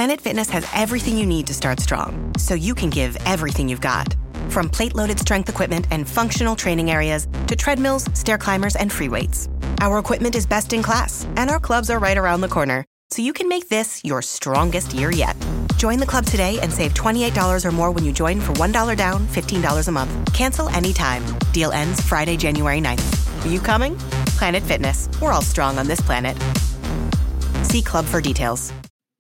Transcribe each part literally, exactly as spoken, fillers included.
Planet Fitness has everything you need to start strong, so you can give everything you've got. From plate-loaded strength equipment and functional training areas to treadmills, stair climbers, and free weights. Our equipment is best in class, and our clubs are right around the corner, so you can make this your strongest year yet. Join the club today and save twenty-eight dollars or more when you join for one dollar down, fifteen dollars a month. Cancel anytime. Deal ends Friday, January ninth. Are you coming? Planet Fitness. We're all strong on this planet. See club for details.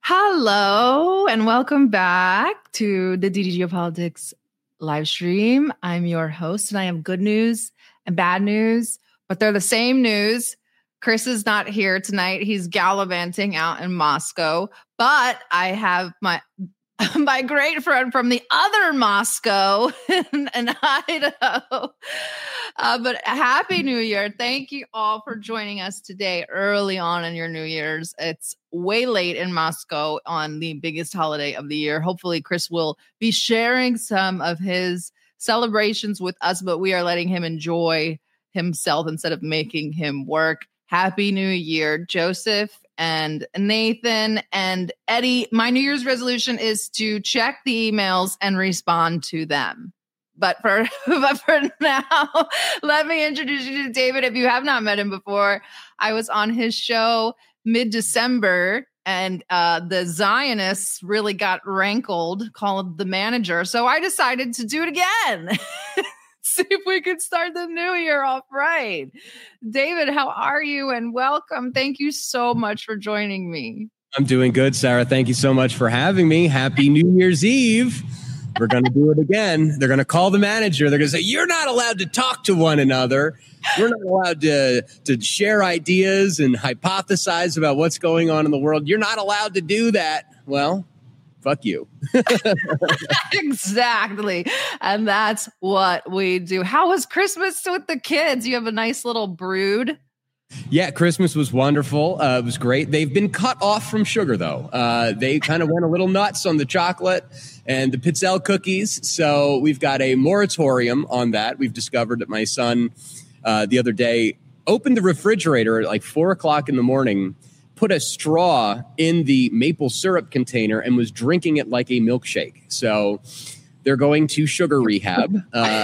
Hello, and welcome back to the D D Geopolitics live stream. I'm your host, and I have good news and bad news, but they're the same news. Chris is not here tonight. He's gallivanting out in Moscow, but I have my my great friend from the other Moscow in, in Idaho. Uh, but happy New Year. Thank you all for joining us today early on in your New Year's. It's way late in Moscow on the biggest holiday of the year. Hopefully, Chris will be sharing some of his celebrations with us, but we are letting him enjoy himself instead of making him work. Happy New Year, Joseph and Nathan and Eddie. My New Year's resolution is to check the emails and respond to them. But for, but for now, let me introduce you to David. If you have not met him before, I was on his show mid-December, and uh, the Zionists really got rankled, called The Manager. So I decided to do it again. See if we could start the new year off right. David, how are you? And welcome. Thank you so much for joining me. I'm doing good, Sarah. Thank you so much for having me. Happy New Year's Eve. We're going to do it again. They're going to call the manager. They're going to say, you're not allowed to talk to one another. We're not allowed to, to share ideas and hypothesize about what's going on in the world. You're not allowed to do that. Well, fuck you. Exactly. And that's what we do. How was Christmas with the kids? You have a nice little brood. Yeah, Christmas was wonderful. Uh, it was great. They've been cut off from sugar, though. Uh, they kind of went a little nuts on the chocolate and the Pizzelle cookies. So we've got a moratorium on that. We've discovered that my son uh, the other day opened the refrigerator at like four o'clock in the morning, put a straw in the maple syrup container and was drinking it like a milkshake. So they're going to sugar rehab uh,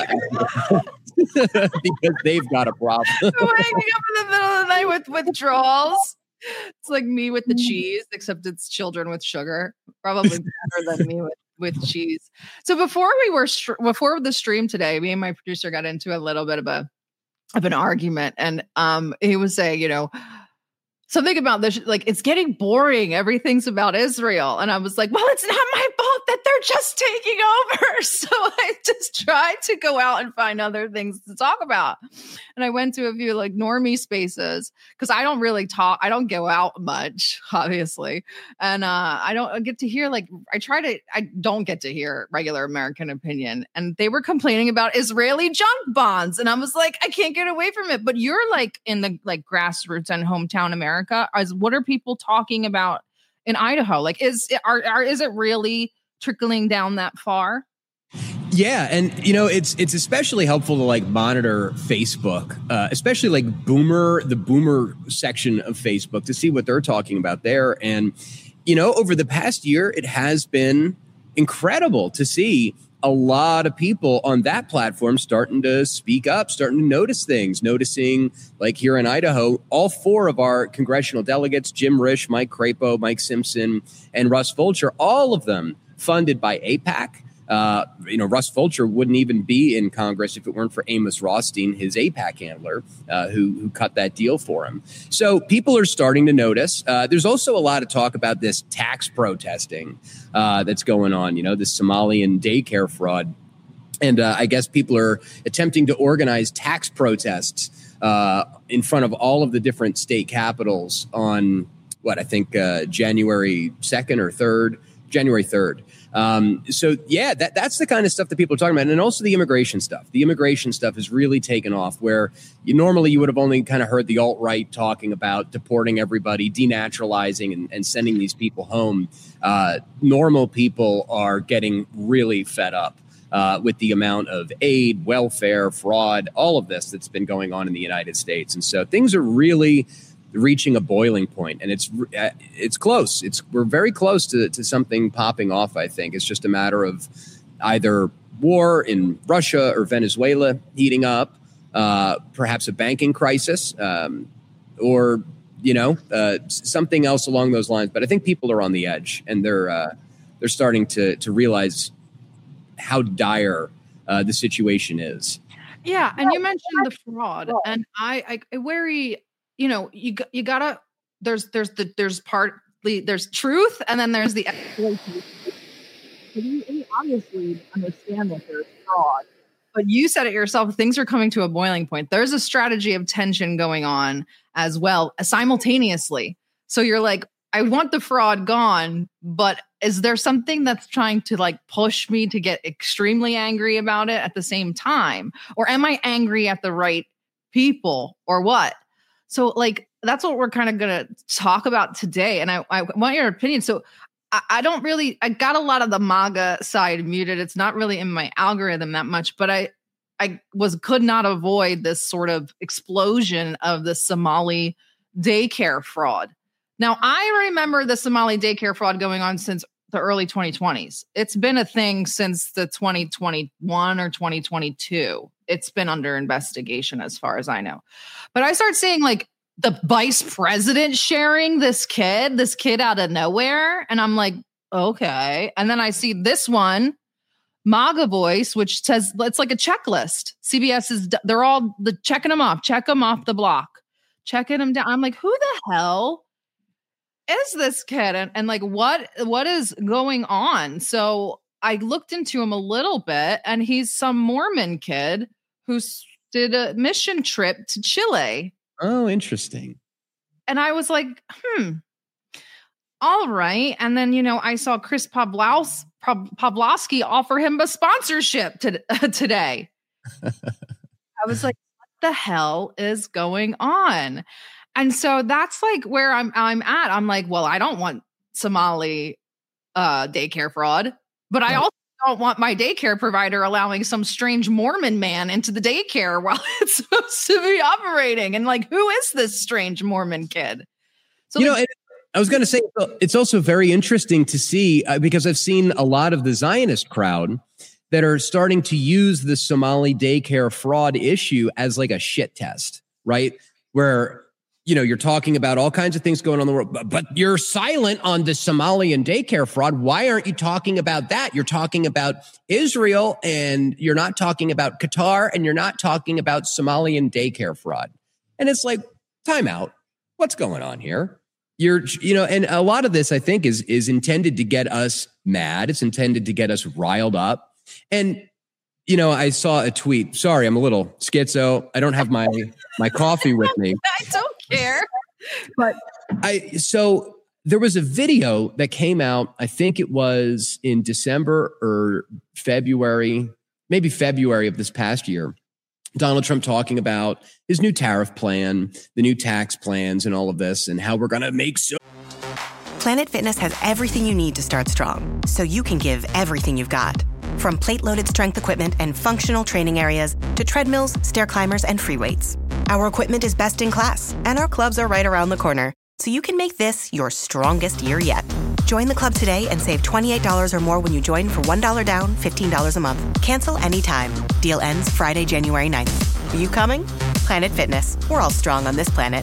because they've got a problem. Waking up in the middle of the night with withdrawals. It's like me with the cheese, except it's children with sugar. Probably better than me with, with cheese. So before we were before the stream today, me and my producer got into a little bit of a of an argument, and um, he was saying, you know, something about this, like, it's getting boring. Everything's about Israel. And I was like, well, it's not my fault that they're just taking over. So I just tried to go out and find other things to talk about. And I went to a few like normie spaces because I don't really talk. I don't go out much, obviously. And uh, I don't get to hear like, I try to, I don't get to hear regular American opinion. And they were complaining about Israeli junk bonds. And I was like, I can't get away from it. But you're like in the like grassroots and hometown America. As what are people talking about in Idaho? Like, is are, are is it really trickling down that far? Yeah, and you know, it's it's especially helpful to like monitor Facebook, uh, especially like Boomer, the Boomer section of Facebook, to see what they're talking about there. And you know, over the past year, it has been incredible to see a lot of people on that platform starting to speak up, starting to notice things, noticing like here in Idaho, all four of our congressional delegates, Jim Risch, Mike Crapo, Mike Simpson, and Russ Fulcher, all of them funded by AIPAC. Uh, you know, Russ Fulcher wouldn't even be in Congress if it weren't for Amos Rothstein, his AIPAC handler, uh, who, who cut that deal for him. So people are starting to notice. Uh, there's also a lot of talk about this tax protesting uh, that's going on, you know, this Somalian daycare fraud. And uh, I guess people are attempting to organize tax protests uh, in front of all of the different state capitals on what I think uh, January second or third, January third. Um, so, yeah, that, that's the kind of stuff that people are talking about. And also the immigration stuff. The immigration stuff has really taken off, where you normally you would have only kind of heard the alt-right talking about deporting everybody, denaturalizing and, and sending these people home. Uh, normal people are getting really fed up uh, with the amount of aid, welfare, fraud, all of this that's been going on in the United States. And so things are really reaching a boiling point, and it's uh, it's close. It's we're very close to to something popping off. I think it's just a matter of either war in Russia or Venezuela heating up, uh, perhaps a banking crisis, um, or you know uh, something else along those lines. But I think people are on the edge, and they're uh, they're starting to to realize how dire uh, the situation is. Yeah, and you mentioned the fraud, and I, I, I worry. You know, you you gotta. There's there's the there's partly there's truth, and then there's the exploitation. We, we obviously understand that there's fraud, but you said it yourself. Things are coming to a boiling point. There's a strategy of tension going on as well simultaneously. So you're like, I want the fraud gone, but is there something that's trying to like push me to get extremely angry about it at the same time? Or am I angry at the right people or what? So like, that's what we're kind of going to talk about today. And I, I want your opinion. So I, I don't really, I got a lot of the MAGA side muted. It's not really in my algorithm that much, but I, I was, could not avoid this sort of explosion of the Somali daycare fraud. Now, I remember the Somali daycare fraud going on since the early twenty twenties. It's been a thing since the twenty twenty-one or twenty twenty-two. It's been under investigation as far as I know. But I start seeing like the vice president sharing this kid, this kid out of nowhere. And I'm like, okay. And then I see this one, MAGA Voice, which says it's like a checklist. C B S is, they're all the checking them off, check them off the block, checking them down. I'm like, who the hell is this kid? And, and like, what, what is going on? So I looked into him a little bit, and he's some Mormon kid who did a mission trip to Chile. Oh, interesting. And I was like, hmm, all right. And then, you know, I saw Chris Pavlos, Pavlovsky offer him a sponsorship to, uh, today. I was like, what the hell is going on? And so that's like where I'm I'm at. I'm like, well, I don't want Somali uh, daycare fraud, but I also don't want my daycare provider allowing some strange Mormon man into the daycare while it's supposed to be operating. And like, who is this strange Mormon kid? So you like, know, it, I was going to say, it's also very interesting to see uh, because I've seen a lot of the Zionist crowd that are starting to use the Somali daycare fraud issue as like a shit test, right? Where you know, you're talking about all kinds of things going on in the world, but, but you're silent on the Somalian daycare fraud. Why aren't you talking about that? You're talking about Israel, and you're not talking about Qatar, and you're not talking about Somalian daycare fraud. And it's like, time out. What's going on here? You're, you know, and a lot of this, I think, is, is intended to get us mad. It's intended to get us riled up. And, you know, I saw a tweet. Sorry, I'm a little schizo. I don't have my, my coffee with me. I don't care. But I, so there was a video that came out, I think it was in December or February, maybe February of this past year. Donald Trump talking about his new tariff plan, the new tax plans, and all of this, and how we're going to make so. Planet Fitness has everything you need to start strong, so you can give everything you've got. From plate-loaded strength equipment and functional training areas to treadmills, stair climbers, and free weights. Our equipment is best in class, and our clubs are right around the corner, so you can make this your strongest year yet. Join the club today and save twenty-eight dollars or more when you join for one dollar down, fifteen dollars a month. Cancel anytime. Deal ends Friday, January ninth. Are you coming? Planet Fitness. We're all strong on this planet.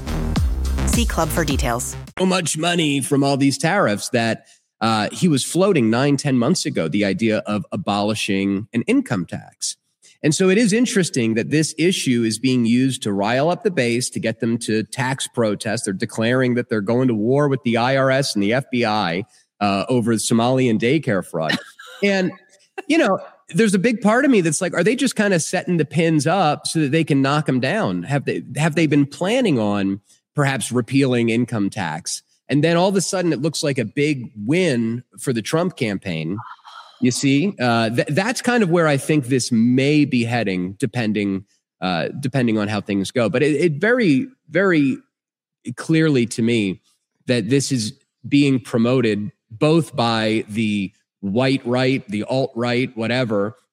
See club for details. So much money from all these tariffs that uh, he was floating nine, ten months ago, the idea of abolishing an income tax. And so it is interesting that this issue is being used to rile up the base, to get them to tax protest. They're declaring that they're going to war with the I R S and the F B I uh, over Somalian daycare fraud. And, you know, there's a big part of me that's like, are they just kind of setting the pins up so that they can knock them down? Have they, have they been planning on perhaps repealing income tax? And then all of a sudden it looks like a big win for the Trump campaign. You see, uh, th- that's kind of where I think this may be heading, depending uh, depending on how things go. But it, it very, very clearly to me that this is being promoted both by the white right, the alt right, whatever,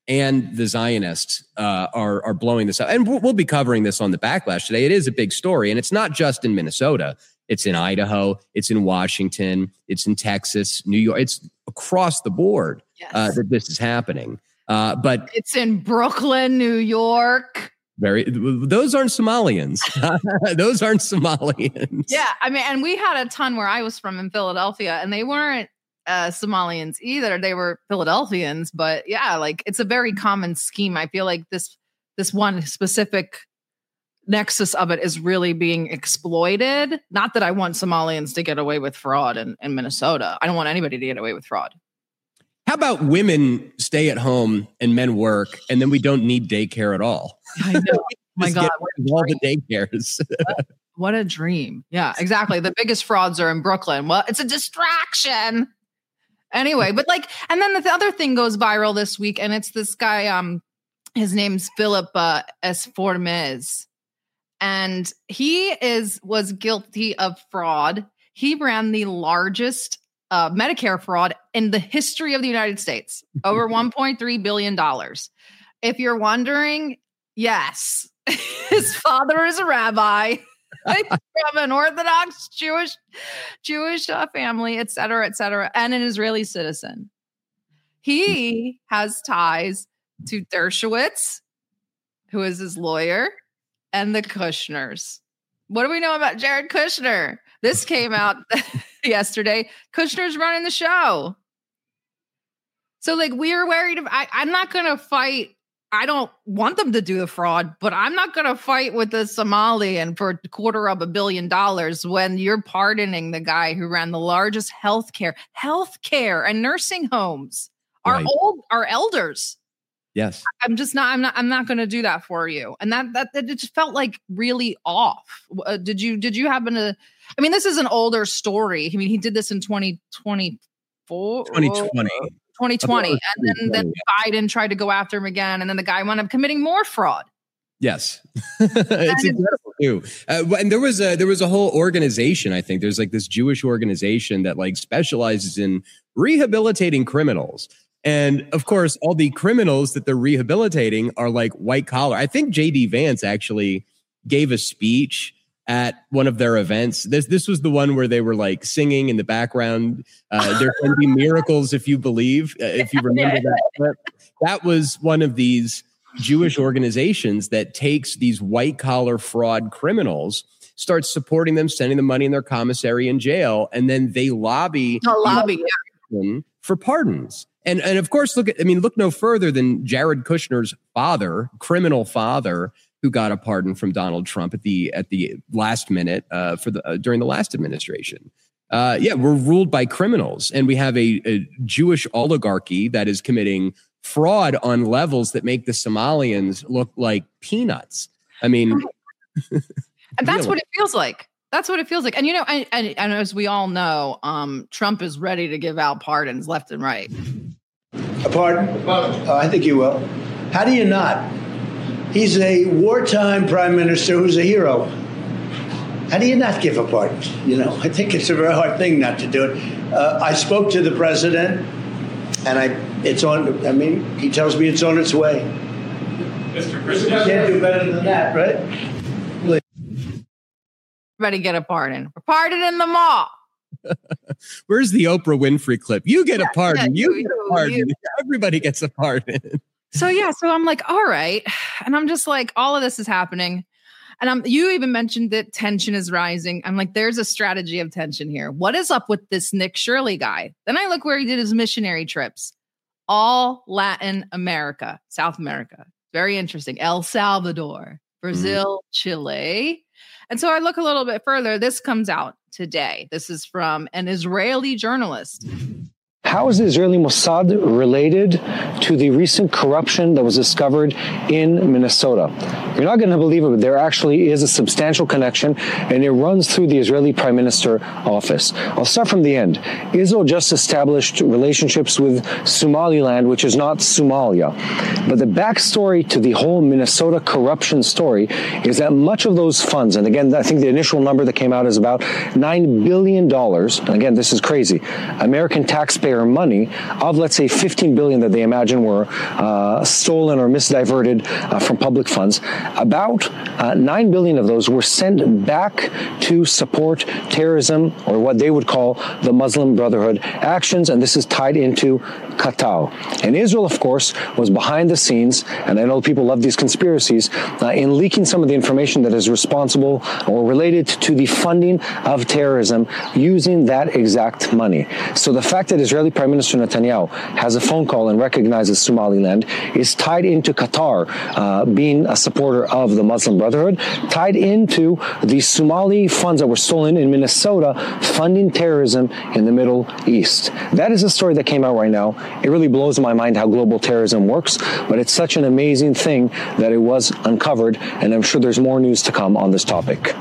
and the Zionists uh, are are blowing this up. And we'll, we'll be covering this on the Backlash today. It is a big story, and it's not just in Minnesota. It's in Idaho. It's in Washington. It's in Texas, New York. It's across the board yes. uh, that this is happening. Uh, but it's in Brooklyn, New York. Very. Those aren't Somalians. Those aren't Somalians. Yeah, I mean, and we had a ton where I was from in Philadelphia, and they weren't uh, Somalians either. They were Philadelphians, but yeah, like it's a very common scheme. I feel like this this one specific nexus of it is really being exploited. Not that I want Somalians to get away with fraud in, in Minnesota. I don't want anybody to get away with fraud. How about women stay at home and men work, and then we don't need daycare at all? I know. Oh my God. All the daycares. what, what a dream. Yeah, exactly. The biggest frauds are in Brooklyn. Well, it's a distraction. Anyway, but like, and then the other thing goes viral this week, and it's this guy, um, his name's Philip uh, Esformez. And he is was guilty of fraud. He ran the largest uh, Medicare fraud in the history of the United States, over one point three billion dollars. If you're wondering, yes, his father is a rabbi from an Orthodox Jewish Jewish uh, family, et cetera, et cetera, and an Israeli citizen. He has ties to Dershowitz, who is his lawyer, and the Kushners. What do we know about Jared Kushner? This came out yesterday. Kushner's running the show. So like we're worried. Of, I, I'm not going to fight. I don't want them to do the fraud, but I'm not going to fight with the Somalian for a quarter of a billion dollars when you're pardoning the guy who ran the largest healthcare, healthcare and nursing homes. Our right. old, our elders. Yes. I'm just not, I'm not, I'm not going to do that for you. And that, that, that it just felt like really off. Uh, did you, did you happen to, I mean, this is an older story. I mean, he did this in twenty twenty-four, twenty twenty, twenty twenty. And then, then Biden tried to go after him again. And then the guy wound up committing more fraud. Yes. It's incredible too. Uh, and there was a, there was a whole organization. I think there's like this Jewish organization that like specializes in rehabilitating criminals. And of course, all the criminals that they're rehabilitating are like white collar. I think J D Vance actually gave a speech at one of their events. This this was the one where they were like singing in the background. Uh, there can be miracles if you believe. Uh, if you remember that, that was one of these Jewish organizations that takes these white collar fraud criminals, starts supporting them, sending them money in their commissary in jail, and then they lobby, the lobby yeah. for pardons. And and of course, look at I mean, look no further than Jared Kushner's father, criminal father, who got a pardon from Donald Trump at the at the last minute uh, for the uh, during the last administration. Uh, yeah, we're ruled by criminals, and we have a, a Jewish oligarchy that is committing fraud on levels that make the Somalians look like peanuts. I mean, and that's really what it feels like. That's what it feels like. And, you know, and, and, and as we all know, um, Trump is ready to give out pardons left and right. A pardon? Uh, I think you will. How do you not? He's a wartime prime minister who's a hero. How do you not give a pardon? You know, I think it's a very hard thing not to do it. Uh, I spoke to the president, and I it's on, I mean, he tells me it's on its way. Mister President. You can't do better than that, right? Everybody get a pardon. We're pardoning them all. Where's the Oprah Winfrey clip? You get yeah, a pardon. Yeah, you, you get a pardon. You. Everybody gets a pardon. So yeah, so I'm like, all right. And I'm just like, all of this is happening. And I'm you even mentioned that tension is rising. I'm like, there's a strategy of tension here. What is up with this Nick Shirley guy? Then I look where he did his missionary trips. All Latin America, South America. Very interesting. El Salvador, Brazil, mm. Chile. And so I look a little bit further. This comes out today. This is from an Israeli journalist. How is the Israeli Mossad related to the recent corruption that was discovered in Minnesota? You're not going to believe it, but there actually is a substantial connection, and it runs through the Israeli Prime Minister office. I'll start from the end. Israel just established relationships with Somaliland, which is not Somalia. But the backstory to the whole Minnesota corruption story is that much of those funds, and again, I think the initial number that came out is about nine billion dollars. And again, this is crazy. American taxpayer taxpayer money of, let's say, fifteen billion that they imagine were uh, stolen or misdiverted uh, from public funds, about uh, nine billion of those were sent back to support terrorism, or what they would call the Muslim Brotherhood actions, and this is tied into Qatar. And Israel, of course, was behind the scenes, and I know people love these conspiracies, uh, in leaking some of the information that is responsible or related to the funding of terrorism using that exact money. So the fact that Israeli Prime Minister Netanyahu has a phone call and recognizes Somaliland is tied into Qatar uh, being a supporter of the Muslim Brotherhood, tied into the Somali funds that were stolen in Minnesota funding terrorism in the Middle East. That is a story that came out right now. It really blows my mind how global terrorism works, but it's such an amazing thing that it was uncovered, and I'm sure there's more news to come on this topic.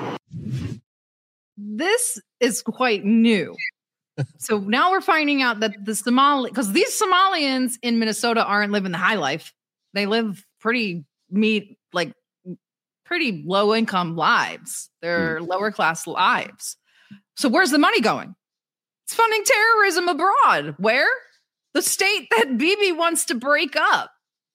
This is quite new. So now we're finding out that the Somali, because these Somalians in Minnesota aren't living the high life. They live pretty meet like pretty low income lives. They're mm. lower class lives. So where's the money going? It's funding terrorism abroad. Where? The state that Bibi wants to break up.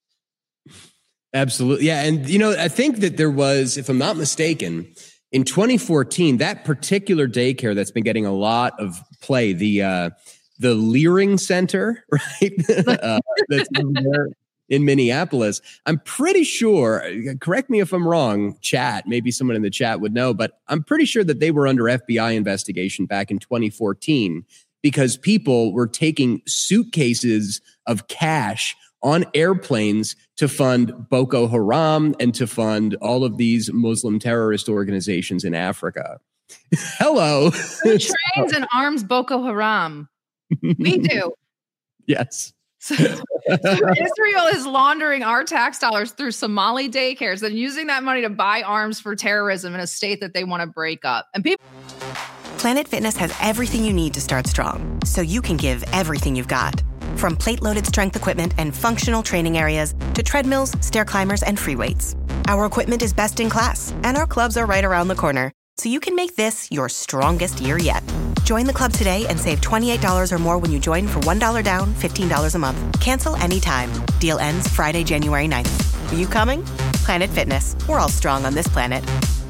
Absolutely. Yeah. And, you know, I think that there was, if I'm not mistaken, in twenty fourteen, that particular daycare that's been getting a lot of play, the uh, the Leering Center, right? uh, that's there in Minneapolis. I'm pretty sure, correct me if I'm wrong, chat, maybe someone in the chat would know, but I'm pretty sure that they were under F B I investigation back in twenty fourteen because people were taking suitcases of cash on airplanes to fund Boko Haram and to fund all of these Muslim terrorist organizations in Africa. Hello. Who trains and arms Boko Haram? We do. Yes. So, so Israel is laundering our tax dollars through Somali daycares and using that money to buy arms for terrorism in a state that they want to break up. And people. Planet Fitness has everything you need to start strong, so you can give everything you've got. From plate-loaded strength equipment and functional training areas to treadmills, stair climbers, and free weights. Our equipment is best in class, and our clubs are right around the corner, so you can make this your strongest year yet. Join the club today and save twenty-eight dollars or more when you join for one dollar down, fifteen dollars a month. Cancel anytime. Deal ends Friday, January ninth. Are you coming? Planet Fitness. We're all strong on this planet.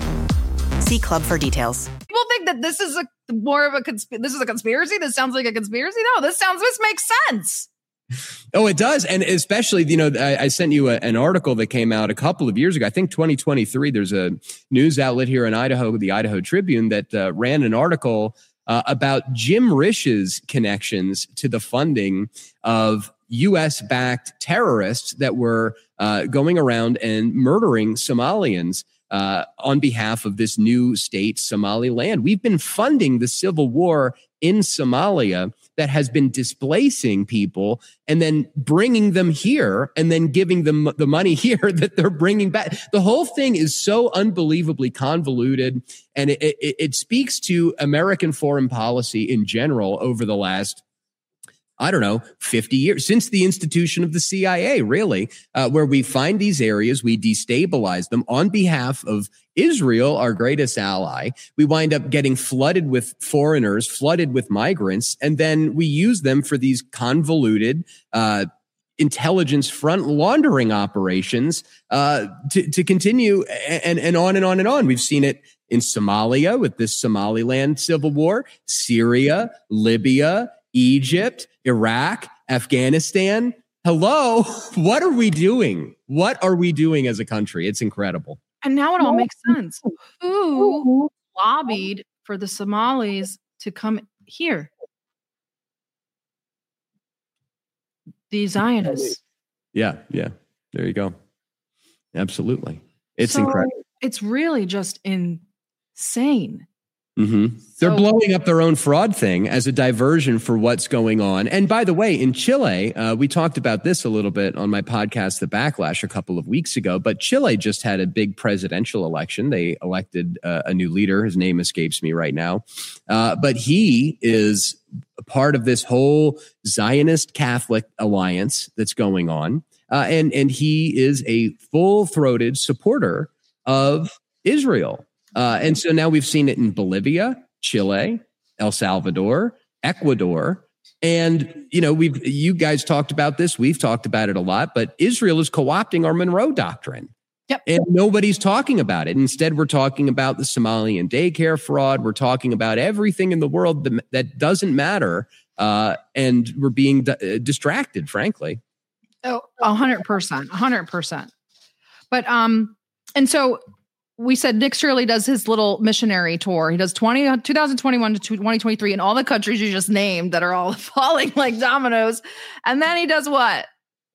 See club for details. People think that this is a more of a consp- this is a conspiracy. This sounds like a conspiracy. No, this sounds this makes sense. Oh, it does. And especially, you know, I, I sent you a, an article that came out a couple of years ago. I think twenty twenty-three, there's a news outlet here in Idaho, the Idaho Tribune, that uh, ran an article uh, about Jim Risch's connections to the funding of U S-backed terrorists that were uh, going around and murdering Somalians uh, on behalf of this new state, Somaliland. We've been funding the civil war in Somalia that has been displacing people and then bringing them here and then giving them the money here that they're bringing back. The whole thing is so unbelievably convoluted, and it, it, it speaks to American foreign policy in general over the last, I don't know, fifty years, since the institution of the C I A, really, uh, where we find these areas, we destabilize them on behalf of Israel, our greatest ally. We wind up getting flooded with foreigners, flooded with migrants, and then we use them for these convoluted uh, intelligence front laundering operations uh, to, to continue and, and on and on and on. We've seen it in Somalia with this Somaliland civil war, Syria, Libya, Egypt, Iraq, Afghanistan. Hello, what are we doing? What are we doing as a country? It's incredible. And now it all makes sense. Who lobbied for the Somalis to come here? The Zionists. Yeah, yeah. There you go. Absolutely. It's so incredible. It's really just insane. Mm-hmm. They're So- blowing up their own fraud thing as a diversion for what's going on. And by the way, in Chile, uh, we talked about this a little bit on my podcast, The Backlash, a couple of weeks ago, but Chile just had a big presidential election. They elected uh, a new leader. His name escapes me right now. Uh, but he is a part of this whole Zionist Catholic alliance that's going on. Uh, and, and he is a full-throated supporter of Israel. Uh, and so now we've seen it in Bolivia, Chile, El Salvador, Ecuador, And, you know, we've, you guys talked about this. We've talked about it a lot, but Israel is co-opting our Monroe Doctrine. Yep. And nobody's talking about it. Instead, we're talking about the Somalian daycare fraud. We're talking about everything in the world that, that doesn't matter. Uh, and we're being d- distracted, frankly. Oh, a hundred percent, a hundred percent. But, um, and so we said Nick Shirley does his little missionary tour. He does twenty, twenty twenty-one to twenty twenty-three in all the countries you just named that are all falling like dominoes. And then he does what?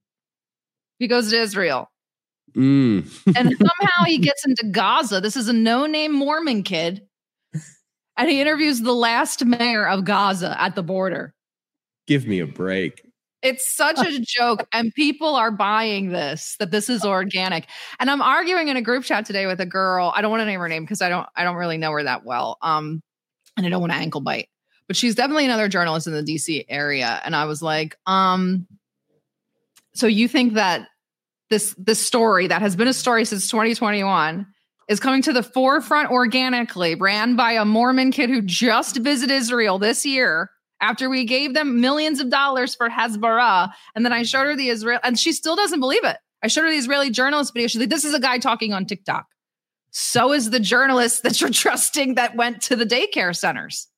He goes to Israel. Mm. And somehow he gets into Gaza. This is a no-name Mormon kid. And he interviews the last mayor of Gaza at the border. Give me a break. It's such a joke. And people are buying this, that this is organic. And I'm arguing in a group chat today with a girl. I don't want to name her name because I don't I don't really know her that well. Um, and I don't want to ankle bite. But she's definitely another journalist in the D C area. And I was like, um, so you think that This this story that has been a story since twenty twenty-one is coming to the forefront organically, ran by a Mormon kid who just visited Israel this year after we gave them millions of dollars for Hezbollah. And then I showed her the Israel, and she still doesn't believe it. I showed her the Israeli journalist video. She's like, this is a guy talking on TikTok. So is the journalist that you're trusting that went to the daycare centers.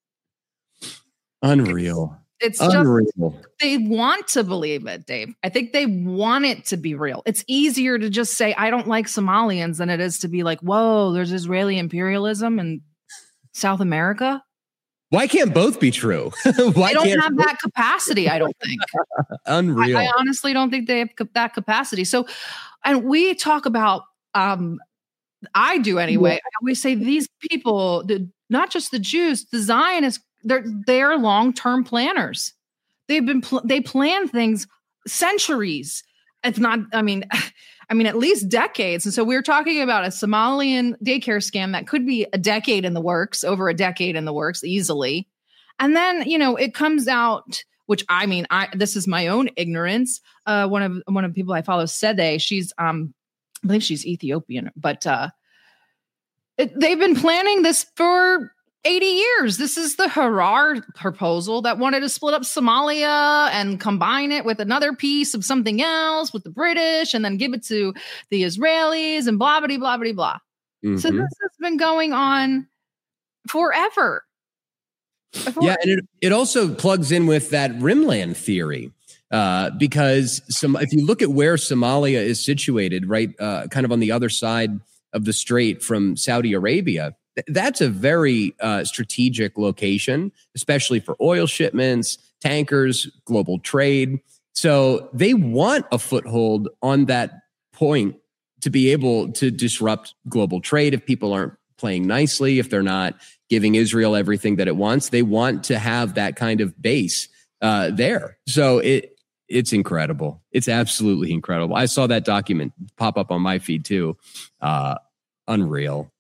Unreal. It's Unreal. just, they want to believe it, Dave. I think they want it to be real. It's easier to just say, I don't like Somalians than it is to be like, whoa, there's Israeli imperialism in South America. Why can't both be true? Why they don't can't have that capacity, I don't think. Unreal. I, I honestly don't think they have that capacity. So, and we talk about, um, I do anyway. I always say these people, the, not just the Jews, the Zionists, They're they're long-term planners. They've been pl- they plan things centuries, if not. I mean, I mean at least decades. And so we're talking about a Somalian daycare scam that could be a decade in the works, over a decade in the works, easily. And then you know it comes out, which I mean, I this is my own ignorance. Uh, one of one of the people I follow, Sede, she's um, I believe she's Ethiopian, but uh, it, they've been planning this for eighty years. This is the Harar proposal that wanted to split up Somalia and combine it with another piece of something else with the British and then give it to the Israelis and blah, blah, blah, blah, blah. Mm-hmm. So this has been going on forever. Before. Yeah, and it, it also plugs in with that Rimland theory. Uh, because some, if you look at where Somalia is situated, right, uh, kind of on the other side of the strait from Saudi Arabia, that's a very uh, strategic location, especially for oil shipments, tankers, global trade. So they want a foothold on that point to be able to disrupt global trade if people aren't playing nicely, if they're not giving Israel everything that it wants. They want to have that kind of base uh, there. So it it's incredible. It's absolutely incredible. I saw that document pop up on my feed too. Uh, unreal.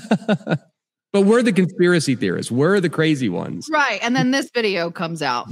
But we're the conspiracy theorists. We're the crazy ones. Right. And then this video comes out.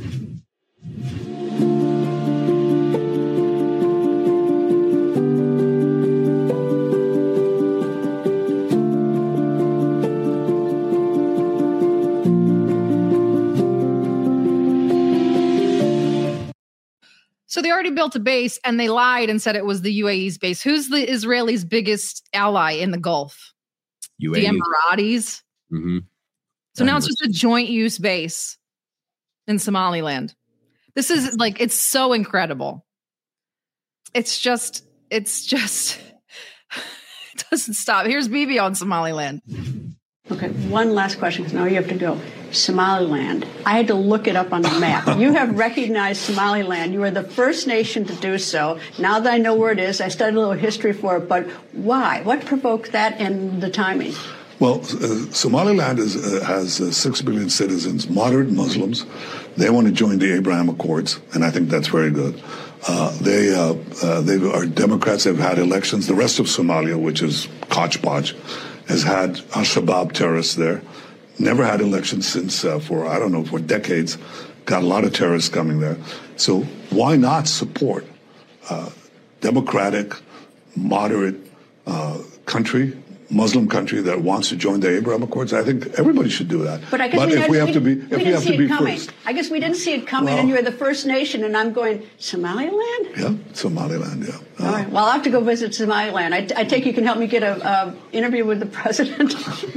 So they already built a base and they lied and said it was the U A E's base. Who's the Israelis' biggest ally in the Gulf? U A E. The Emiratis. Mm-hmm. So now it's just a joint use base in Somaliland. This is like, it's so incredible. It's just, it's just, it doesn't stop. Here's Bibi on Somaliland. Okay, one last question, because now you have to go. Somaliland. I had to look it up on the map. You have recognized Somaliland. You are the first nation to do so. Now that I know where it is, I studied a little history for it, but why? What provoked that and the timing? Well, uh, Somaliland is, uh, has uh, six million citizens, moderate Muslims. They want to join the Abraham Accords, and I think that's very good. Uh, they uh, uh, they are Democrats. They've had elections. The rest of Somalia, which is Kochpach, has had al-Shabaab terrorists there. Never had elections since uh, for, I don't know, for decades. Got a lot of terrorists coming there. So why not support uh, democratic, moderate uh, country Muslim country that wants to join the Abraham Accords, I think everybody should do that. But I guess but we, if we have we, to be, we if we, didn't have see to be it coming. first, I guess we didn't see it coming, well, and you're the first nation, and I'm going Somaliland. Yeah, Somaliland. Yeah. Uh, All right. Well, I'll have to go visit Somaliland. I, I take you can help me get a uh, interview with the president.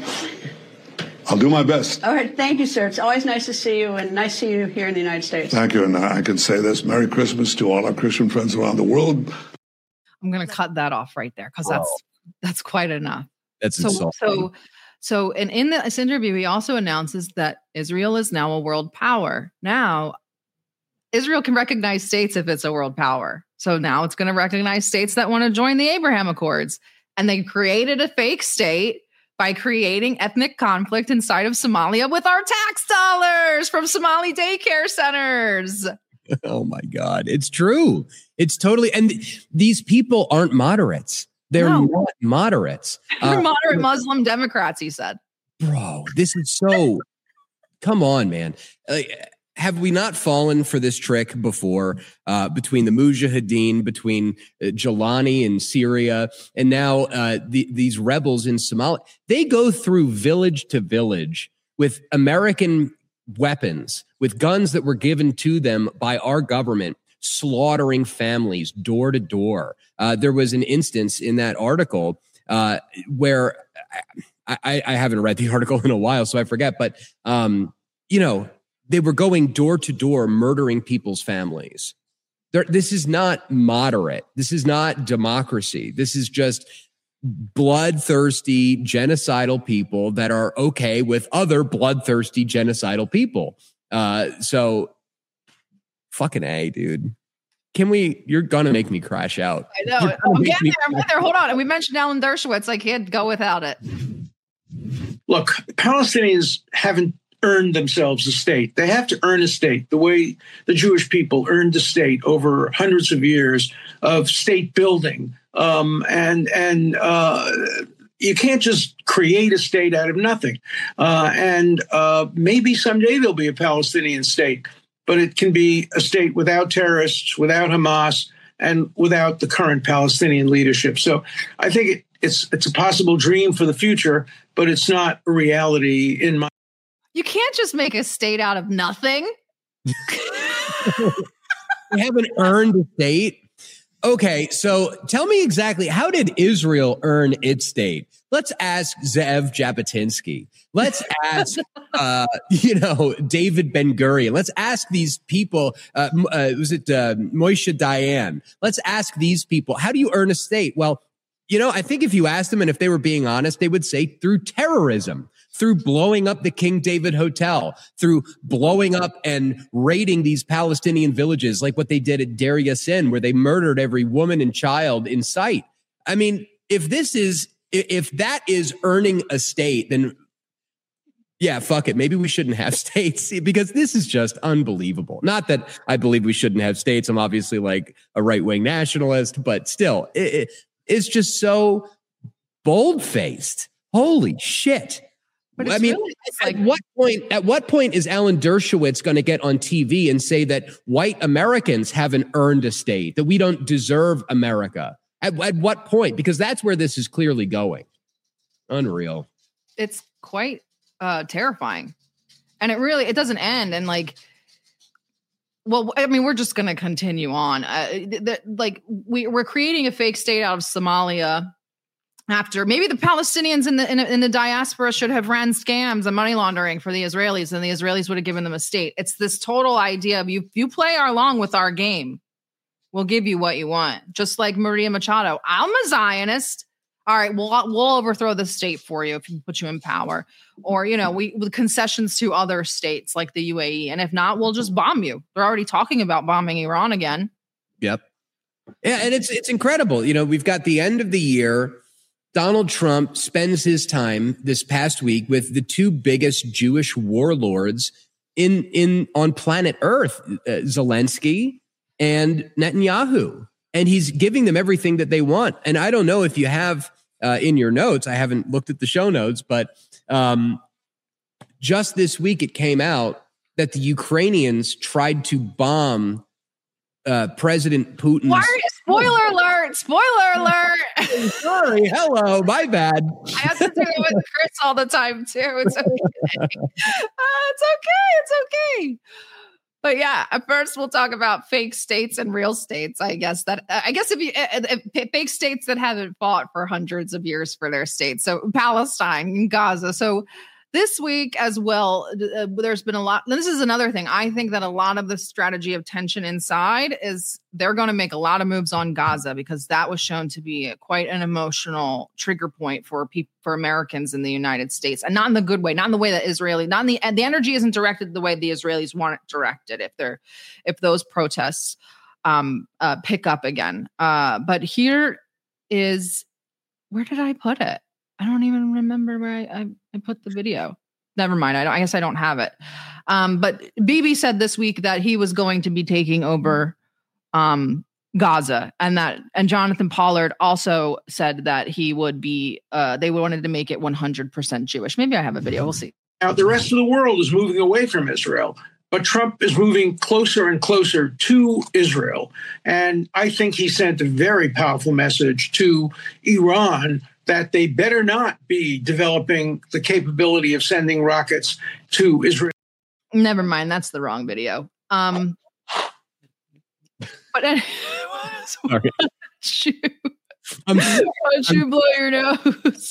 I'll do my best. All right. Thank you, sir. It's always nice to see you, and nice to see you here in the United States. Thank you, and I can say this: Merry Christmas to all our Christian friends around the world. I'm going to cut that off right there because Wow. that's that's quite enough. That's so insulting. so so. And in this interview, he also announces that Israel is now a world power. Now, Israel can recognize states if it's a world power. So now it's going to recognize states that want to join the Abraham Accords, and they created a fake state by creating ethnic conflict inside of Somalia with our tax dollars from Somali daycare centers. Oh my God. It's true. It's totally, and th- these people aren't moderates. They're No. not moderates. They're Uh, moderate Muslim Democrats, he said. Bro, this is so, come on, man. Like, have we not fallen for this trick before uh, between the Mujahideen, between uh, Jelani in Syria, and now uh, the, these rebels in Somalia? They go through village to village with American weapons, with guns that were given to them by our government, slaughtering families door to door. Uh, there was an instance in that article uh, where I, I, I haven't read the article in a while, so I forget, but um, you know, they were going door to door, murdering people's families. There, this is not moderate. This is not democracy. This is just bloodthirsty, genocidal people that are okay with other bloodthirsty, genocidal people. Uh, so, fucking A, dude. Can we? You're gonna make me crash out. I know. I'm getting there. I'm getting there. Hold on. And we mentioned Alan Dershowitz. I can't go without it. Look, Palestinians haven't earned themselves a state. They have to earn a state the way the Jewish people earned a state over hundreds of years of state building. Um, and and uh, you can't just create a state out of nothing. Uh, and uh, maybe someday there'll be a Palestinian state, but it can be a state without terrorists, without Hamas, and without the current Palestinian leadership. So I think it, it's it's a possible dream for the future, but it's not a reality in my. You can't just make a state out of nothing. We haven't earned a state. Okay, so tell me exactly, how did Israel earn its state? Let's ask Zev Jabotinsky. Let's ask, uh, you know, David Ben-Gurion. Let's ask these people, uh, uh, was it uh, Moshe Dayan? Let's ask these people, how do you earn a state? Well, you know, I think if you asked them and if they were being honest, they would say through terrorism, through blowing up the King David Hotel, through blowing up and raiding these Palestinian villages like what they did at Deir Yassin, where they murdered every woman and child in sight. I mean, if this is, if that is earning a state, then yeah, fuck it. Maybe we shouldn't have states because this is just unbelievable. Not that I believe we shouldn't have states. I'm obviously like a right-wing nationalist, but still, it, it, it's just so bold-faced. Holy shit. But I it's mean, really, it's at like, what point? At what point is Alan Dershowitz going to get on T V and say that white Americans haven't earned a state, that we don't deserve America? At, at what point? Because that's where this is clearly going. Unreal. it's quite uh, terrifying, and it really it doesn't end. And like, well, I mean, we're just going to continue on. Uh, th- th- like, we we're creating a fake state out of Somalia. After maybe the Palestinians in the in, in the diaspora should have ran scams and money laundering for the Israelis, and the Israelis would have given them a state. It's this total idea of you you play along with our game, we'll give you what you want. Just like Maria Machado, I'm a Zionist. All right, we'll we'll overthrow the state for you if we put you in power, or you know, we with concessions to other states like the U A E, and if not, we'll just bomb you. They're already talking about bombing Iran again. Yep. Yeah, and it's it's incredible. You know, we've got the end of the year. Donald Trump spends his time this past week with the two biggest Jewish warlords in in on planet Earth, uh, Zelensky and Netanyahu, and he's giving them everything that they want. And I don't know if you have uh, in your notes, I haven't looked at the show notes, but um, just this week it came out that the Ukrainians tried to bomb uh, President Putin's. Why are you, spoiler alert! alert! Spoiler alert! Sorry, hello, my bad. I have to do it with Chris all the time too. It's okay. uh, it's okay. It's okay. But yeah, at first we'll talk about fake states and real states. I guess that uh, I guess if you uh, if fake states that haven't fought for hundreds of years for their states. So Palestine and Gaza. So this week as well, uh, there's been a lot. This is another thing. I think that a lot of the strategy of tension inside is they're going to make a lot of moves on Gaza because that was shown to be a, quite an emotional trigger point for people, for Americans in the United States, and not in the good way, not in the way that Israeli, not in the and the energy isn't directed the way the Israelis want it directed. If they're if those protests um, uh, pick up again, uh, but here is where did I put it? I don't even remember where I, I, I put the video. Never mind. I, don't, I guess I don't have it. Um, but Bibi said this week that he was going to be taking over um, Gaza, and that and Jonathan Pollard also said that he would be. Uh, they wanted to make it one hundred percent Jewish. Maybe I have a video. We'll see. Now the rest of the world is moving away from Israel, but Trump is moving closer and closer to Israel, and I think he sent a very powerful message to Iran that they better not be developing the capability of sending rockets to Israel. Never mind. That's the wrong video. Um, but anyway, Sorry. shoe. I'm, Why don't you blow your nose?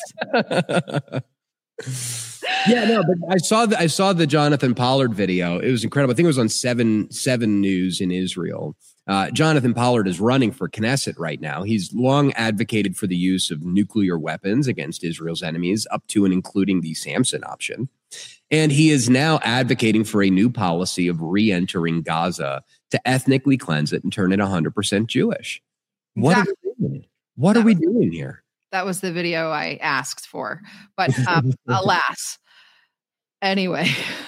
Yeah, no, but I saw the I saw the Jonathan Pollard video. It was incredible. I think it was on seven seven News in Israel. Uh, Jonathan Pollard is running for Knesset right now. He's long advocated for the use of nuclear weapons against Israel's enemies, up to and including the Samson option. And he is now advocating for a new policy of re-entering Gaza to ethnically cleanse it and turn it one hundred percent Jewish. What exactly. are we doing? What that are we was, doing here? That was the video I asked for, but um, alas. Anyway,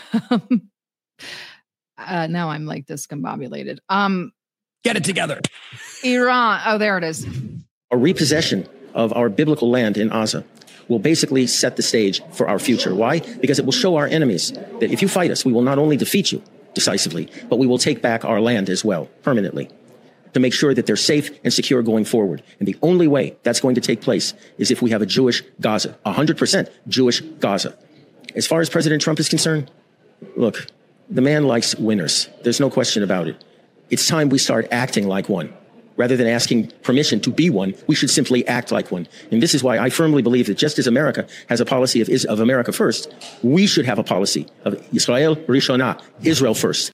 uh, now I'm like discombobulated. Um, Get it together. Iran. Oh, there it is. A repossession of our biblical land in Gaza will basically set the stage for our future. Why? Because it will show our enemies that if you fight us, we will not only defeat you decisively, but we will take back our land as well, permanently, to make sure that they're safe and secure going forward. And the only way that's going to take place is if we have a Jewish Gaza, one hundred percent Jewish Gaza. As far as President Trump is concerned, look, the man likes winners. There's no question about it. It's time we start acting like one. Rather than asking permission to be one, we should simply act like one. And this is why I firmly believe that just as America has a policy of, of America first, we should have a policy of Israel Rishonah, Israel first.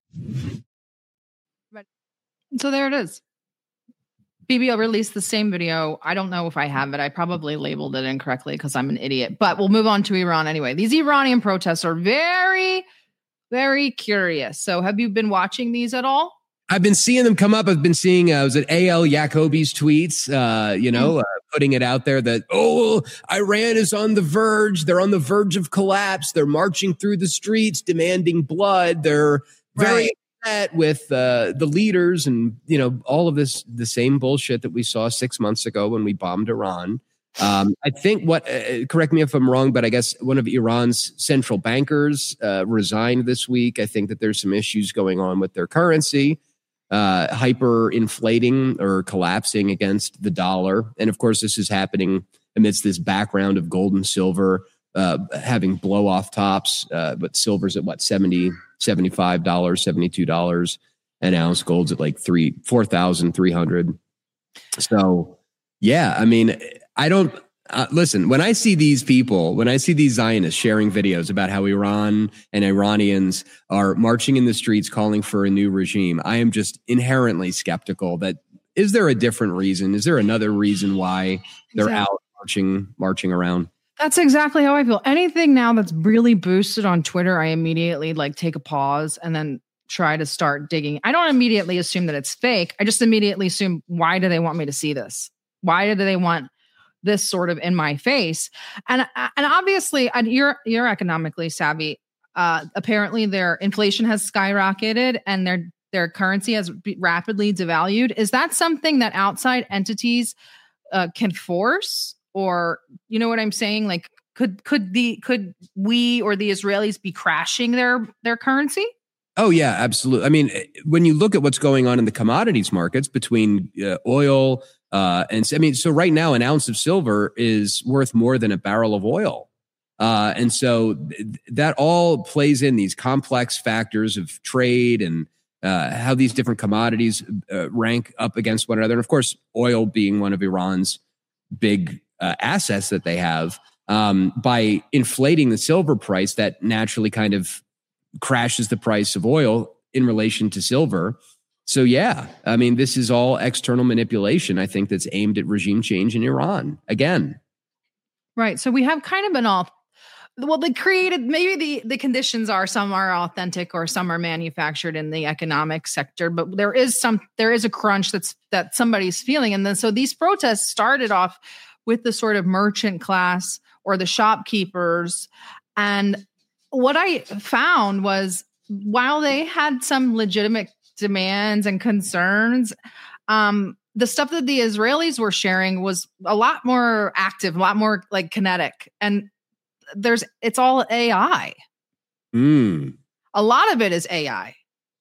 So there it is. B B O released the same video. I don't know if I have it. I probably labeled it incorrectly because I'm an idiot. But we'll move on to Iran anyway. These Iranian protests are very, very curious. So have you been watching these at all? I've been seeing them come up. I've been seeing, uh, was it A L Jacobi's tweets, uh, you know, uh, putting it out there that, oh, Iran is on the verge. They're on the verge of collapse. They're marching through the streets, demanding blood. They're very right. upset with uh, the leaders and, you know, all of this, the same bullshit that we saw six months ago when we bombed Iran. Um, I think what, uh, correct me if I'm wrong, but I guess one of Iran's central bankers uh, resigned this week. I think that there's some issues going on with their currency. Uh, hyperinflating or collapsing against the dollar. And of course, this is happening amidst this background of gold and silver uh, having blow off tops. Uh, but silver's at what, seventy, seventy-five dollars, seventy-two dollars an ounce. Gold's at like three, four thousand three hundred. So, yeah, I mean, I don't, Uh, listen, when I see these people, when I see these Zionists sharing videos about how Iran and Iranians are marching in the streets calling for a new regime, I am just inherently skeptical that is there a different reason? Is there another reason why they're exactly. out marching, marching around? That's exactly how I feel. Anything now that's really boosted on Twitter, I immediately like take a pause and then try to start digging. I don't immediately assume that it's fake. I just immediately assume, why do they want me to see this? Why do they want this sort of in my face? And and obviously, and you're you're economically savvy. Uh, apparently, their inflation has skyrocketed and their their currency has rapidly devalued. Is that something that outside entities uh, can force, or you know what I'm saying? Like, could could the could we or the Israelis be crashing their their currency? Oh, yeah, absolutely. I mean, when you look at what's going on in the commodities markets between uh, oil uh, and I mean, so right now an ounce of silver is worth more than a barrel of oil. Uh, and so th- that all plays in these complex factors of trade and uh, how these different commodities uh, rank up against one another. And of course, oil being one of Iran's big uh, assets that they have, um, by inflating the silver price, that naturally kind of crashes the price of oil in relation to silver. So, yeah, I mean, this is all external manipulation, I think, that's aimed at regime change in Iran again. Right. So we have kind of an off. Well, they created, maybe the, the conditions are, some are authentic or some are manufactured in the economic sector, but there is some, there is a crunch that's, that somebody's feeling. And then, so these protests started off with the sort of merchant class or the shopkeepers. And what I found was, while they had some legitimate demands and concerns, um, the stuff that the Israelis were sharing was a lot more active, a lot more like kinetic. And there's, it's all A I. Mm. A lot of it is A I.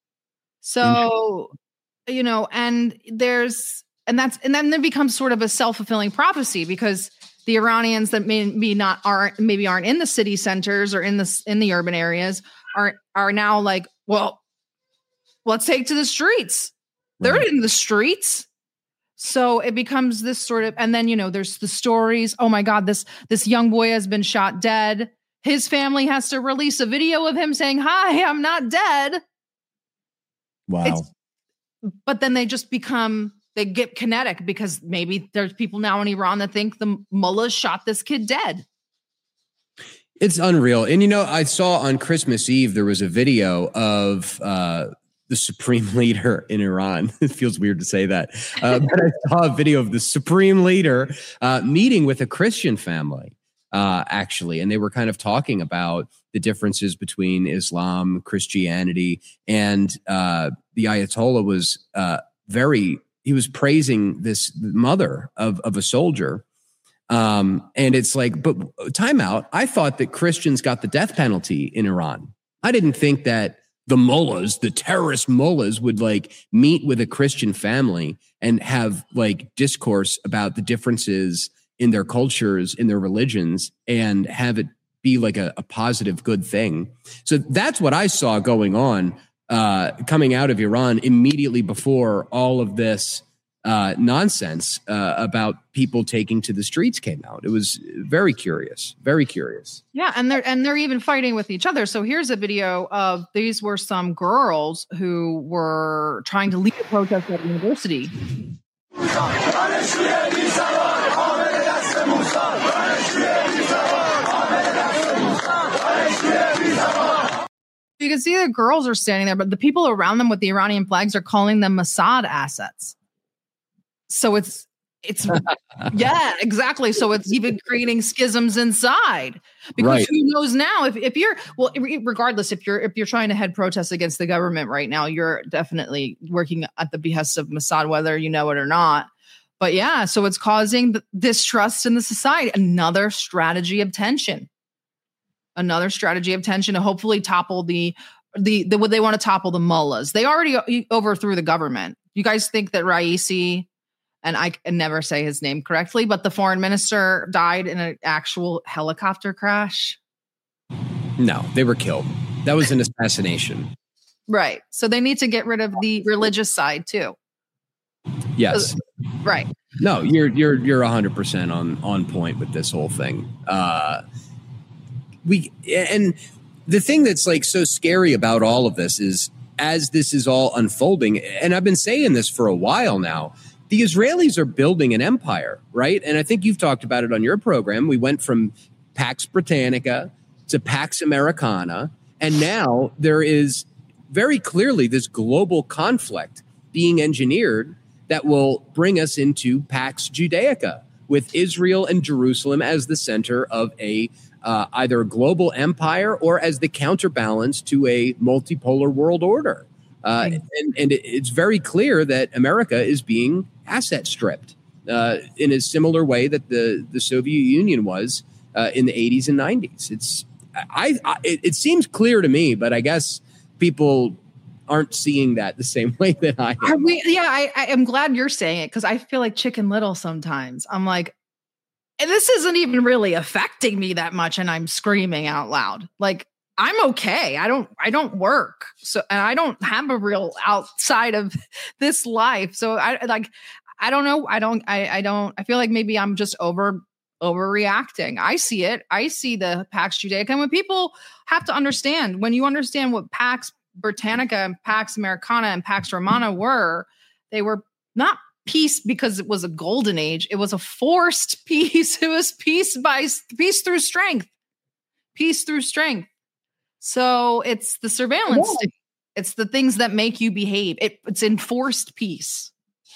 So, mm. you know, and there's, and that's, and then it becomes sort of a self-fulfilling prophecy, because the Iranians that may be not aren't maybe aren't in the city centers or in the in the urban areas are are now like, well, let's take to the streets. They're right. in the streets. So it becomes this sort of, and then, you know, there's the stories. Oh my God, this this young boy has been shot dead. His family has to release a video of him saying, "Hi, I'm not dead." Wow. It's, but then they just become, they get kinetic, because maybe there's people now in Iran that think the mullahs shot this kid dead. It's unreal. And, you know, I saw on Christmas Eve, there was a video of uh, the supreme leader in Iran. It feels weird to say that. Uh, but I saw a video of the supreme leader uh, meeting with a Christian family, uh, actually. And they were kind of talking about the differences between Islam, Christianity, and uh, the Ayatollah was uh, very... He was praising this mother of, of a soldier. Um, and it's like, but time out. I thought that Christians got the death penalty in Iran. I didn't think that the mullahs, the terrorist mullahs, would like meet with a Christian family and have like discourse about the differences in their cultures, in their religions, and have it be like a, a positive, good thing. So that's what I saw going on. Uh, coming out of Iran immediately before all of this uh, nonsense uh, about people taking to the streets came out. It was very curious, very curious. Yeah, and they're and they're even fighting with each other. So here's a video of, these were some girls who were trying to lead a protest at a university. You can see the girls are standing there, but the people around them with the Iranian flags are calling them Mossad assets. So it's, it's, yeah, exactly. So it's even creating schisms inside, because right. who knows now if, if you're, well, regardless, if you're, if you're trying to head protests against the government right now, you're definitely working at the behest of Mossad, whether you know it or not. But yeah, so it's causing distrust in the society, another strategy of tension. Another strategy of tension to hopefully topple the, the, the, what they want to topple the mullahs. They already overthrew the government. You guys think that Raisi, and I can never say his name correctly, but the foreign minister died in an actual helicopter crash? No, they were killed. That was an assassination. Right. So they need to get rid of the religious side too. Yes. Right. No, you're, you're, you're a hundred percent on, on point with this whole thing. Uh, We and the thing that's like so scary about all of this is, as this is all unfolding, and I've been saying this for a while now, the Israelis are building an empire, right? And I think you've talked about it on your program. We went from Pax Britannica to Pax Americana, and now there is very clearly this global conflict being engineered that will bring us into Pax Judaica, with Israel and Jerusalem as the center of a Uh, either a global empire or as the counterbalance to a multipolar world order. Uh, and, and it's very clear that America is being asset stripped uh, in a similar way that the, the Soviet Union was uh, in the eighties and nineties. It's I, I it, it seems clear to me, but I guess people aren't seeing that the same way that I am. Are we, yeah, I, I am glad you're saying it because I feel like Chicken Little sometimes. I'm like, and this isn't even really affecting me that much, and I'm screaming out loud. Like, I'm okay. I don't I don't work. So and I don't have a real outside of this life. So I like I don't know. I don't I I don't I feel like maybe I'm just over overreacting. I see it. I see the Pax Judaica. And when people have to understand, when you understand what Pax Britannica and Pax Americana and Pax Romana were, they were not peace because it was a golden age. It was a forced peace. It was peace by peace through strength. Peace through strength. So it's the surveillance Yeah. state. It's the things that make you behave. It, it's enforced peace.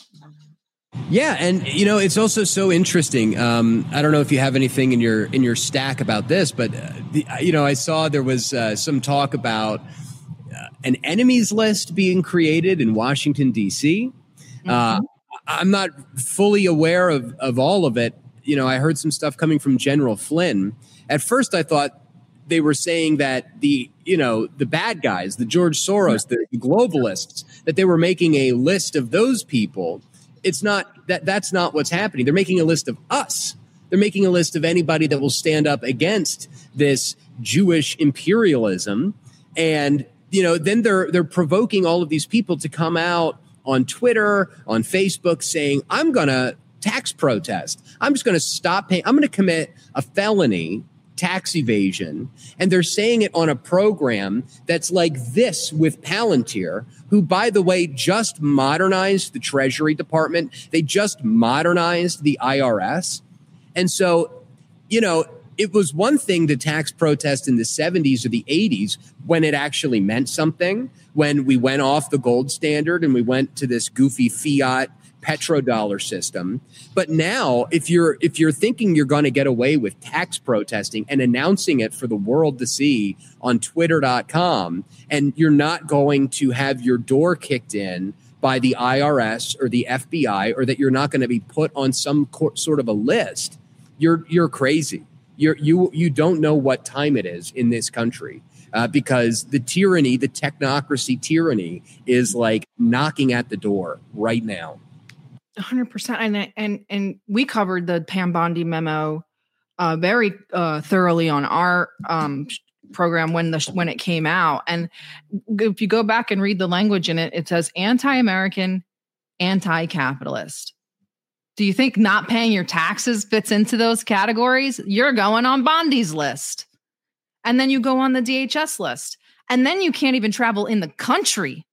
Yeah, and you know it's also so interesting. Um, I don't know if you have anything in your in your stack about this, but uh, the, you know I saw there was uh, some talk about uh, an enemies list being created in Washington D C. Mm-hmm. Uh, I'm not fully aware of of all of it. You know, I heard some stuff coming from General Flynn. At first, I thought they were saying that the, you know, the bad guys, the George Soros, the, the globalists, that they were making a list of those people. It's not that that's not what's happening. They're making a list of us. They're making a list of anybody that will stand up against this Jewish imperialism. And, you know, then they're they're provoking all of these people to come out on Twitter, on Facebook saying, I'm going to tax protest. I'm just going to stop paying. I'm going to commit a felony, tax evasion, and they're saying it on a program that's like this with Palantir, who, by the way, just modernized the Treasury Department. They just modernized the I R S. And so, you know, it was one thing to tax protest in the seventies or the eighties when it actually meant something, when we went off the gold standard and we went to this goofy fiat petrodollar system. But now, if you're if you're thinking you're going to get away with tax protesting and announcing it for the world to see on twitter dot com, and you're not going to have your door kicked in by the I R S or the F B I, or that you're not going to be put on some co- sort of a list, you're you're crazy. You're you you don't know what time it is in this country. Uh, because the tyranny, the technocracy tyranny, is like knocking at the door right now. one hundred percent. And, and, and we covered the Pam Bondi memo uh, very uh, thoroughly on our um, program when the when it came out. And if you go back and read the language in it, it says anti-American, anti-capitalist. Do you think not paying your taxes fits into those categories? You're going on Bondi's list. And then you go on the D H S list. And then you can't even travel in the country.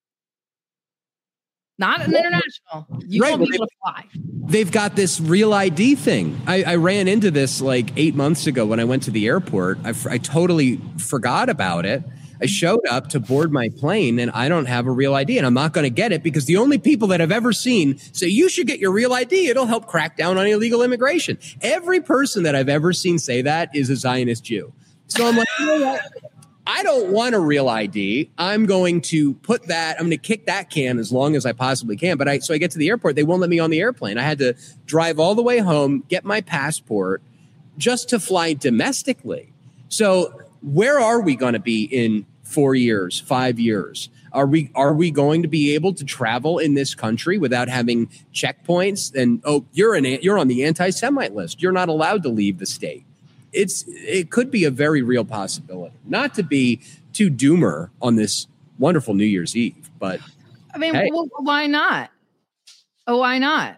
Not an international. You Right, won't well, be able to fly. They've got this Real I D thing. I, I ran into this like eight months ago when I went to the airport. I, I totally forgot about it. I showed up to board my plane and I don't have a Real I D, and I'm not going to get it because the only people that I've ever seen say you should get your Real I D. It'll help crack down on illegal immigration. Every person that I've ever seen say that is a Zionist Jew. So I'm like, you know what? I don't want a Real I D. I'm going to put that, I'm going to kick that can as long as I possibly can. But I, so I get to the airport, they won't let me on the airplane. I had to drive all the way home, get my passport just to fly domestically. So where are we going to be in four years, five years? Are we, are we going to be able to travel in this country without having checkpoints? And, oh, you're an, you're on the anti-Semite list. You're not allowed to leave the state. It's it could be a very real possibility. Not to be too doomer on this wonderful New Year's Eve, but I mean, hey. well, why not? Oh, why not?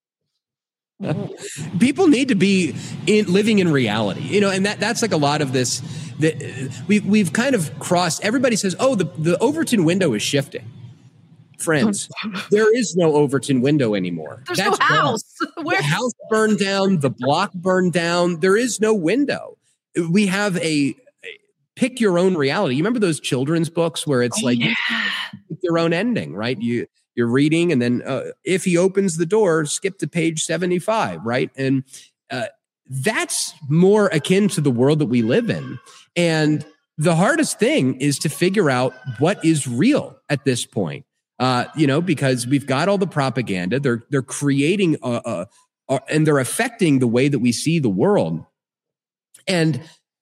People need to be in, living in reality, you know, and that that's like a lot of this. That we've we've kind of crossed. Everybody says, "Oh, the the Overton window is shifting." Friends, there is no Overton window anymore. There's That's no house. The house burned down. The block burned down. There is no window. We have a, a pick your own reality. You remember those children's books where it's Oh, like yeah. pick your own ending, right? You you're reading, and then uh, if he opens the door, skip to page seventy-five, right? And uh, that's more akin to the world that we live in. And the hardest thing is to figure out what is real at this point. Uh, you know, because we've got all the propaganda. They're they're creating uh, uh, uh, and they're affecting the way that we see the world. And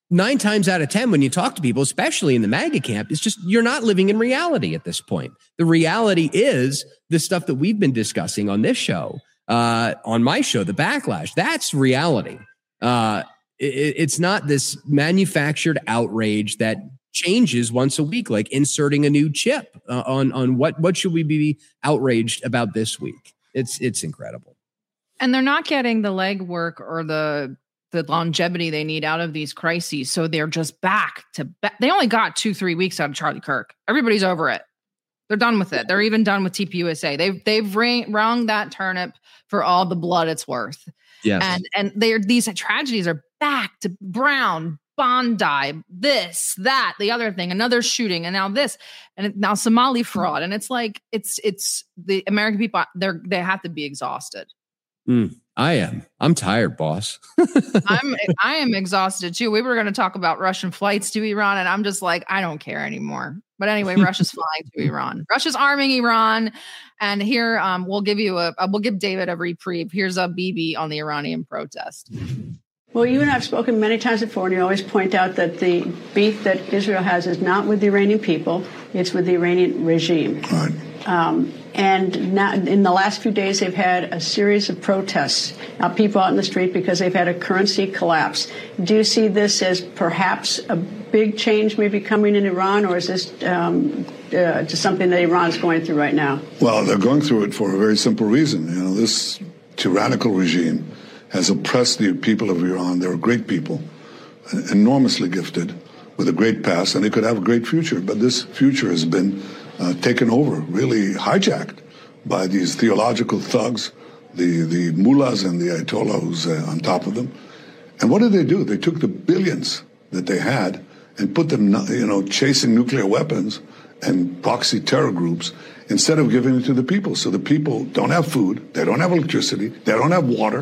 nine times out of ten, when you talk to people, especially in the MAGA camp, it's just you're not living in reality at this point. The reality is the stuff that we've been discussing on this show, uh, on my show, The Backlash. That's reality. Uh, it, it's not this manufactured outrage that changes once a week, like inserting a new chip uh, on on what what should we be outraged about this week. It's it's incredible. And they're not getting the legwork or the the longevity they need out of these crises. So they're just back to back. They only got two, three weeks out of Charlie Kirk. Everybody's over it. They're done with it. They're even done with T P U S A. They've they've ring, wrung that turnip for all the blood it's worth. Yes. And and they're these tragedies are back to Brown, Bondi, this, that, the other thing, another shooting, and now this, and now Somali fraud. And it's like it's it's the American people. They're they have to be exhausted. Mm, I am. I'm tired, boss. I'm I am exhausted too. We were going to talk about Russian flights to Iran, and I'm just like, I don't care anymore. But anyway, Russia's flying to Iran. Russia's arming Iran, and here um, we'll give you a we'll give David a reprieve. Here's a Bibi on the Iranian protest. Well, you and I have spoken many times before, and you always point out that the beef that Israel has is not with the Iranian people; it's with the Iranian regime. Right. Um, and now, in the last few days, they've had a series of protests, uh, people out in the street because they've had a currency collapse. Do you see this as perhaps a big change maybe coming in Iran, or is this um, uh, just something that Iran is going through right now? Well, they're going through it for a very simple reason. You know, this tyrannical regime has oppressed the people of Iran. They're great people, enormously gifted, with a great past, and they could have a great future. But this future has been uh, taken over, really hijacked by these theological thugs, the, the mullahs and the Ayatollah who's uh, on top of them. And what did they do? They took the billions that they had and put them, you know, chasing nuclear weapons and proxy terror groups instead of giving it to the people. So the people don't have food, they don't have electricity, they don't have water.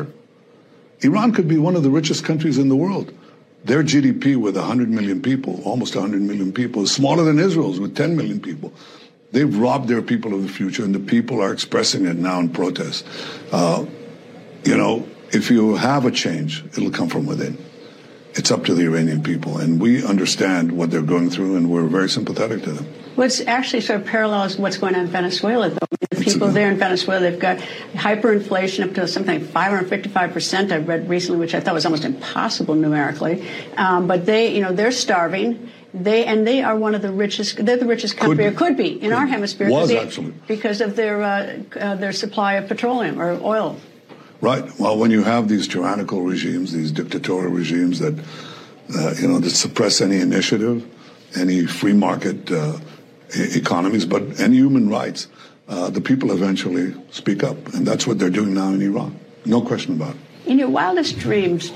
Iran could be one of the richest countries in the world. Their G D P with one hundred million people, almost one hundred million people, is smaller than Israel's with ten million people. They've robbed their people of the future, and the people are expressing it now in protest. Uh, you know, if you have a change, it'll come from within. It's up to the Iranian people, and we understand what they're going through, and we're very sympathetic to them. What's actually sort of parallels what's going on in Venezuela, though. The people there in Venezuela, they've got hyperinflation up to something like five hundred fifty-five percent I read recently, which I thought was almost impossible numerically. Um, but they, you know, they're starving. They and they are one of the richest. They're the richest country, could, or could be in could, our hemisphere. Was they, actually because of their uh, uh, their supply of petroleum or oil. Right. Well, when you have these tyrannical regimes, these dictatorial regimes that uh, you know that suppress any initiative, any free market uh, economies, but any human rights, uh, the people eventually speak up, and that's what they're doing now in Iran. No question about it. In your wildest dreams.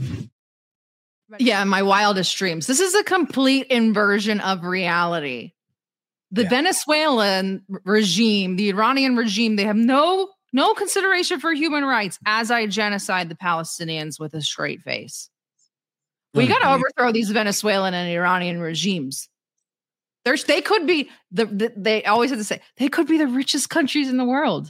Yeah, my wildest dreams. This is a complete inversion of reality. The yeah. Venezuelan regime, the Iranian regime, they have no no consideration for human rights as I genocide the Palestinians with a straight face. We got to overthrow these Venezuelan and Iranian regimes. There's, they could be the, the they always have to say they could be the richest countries in the world.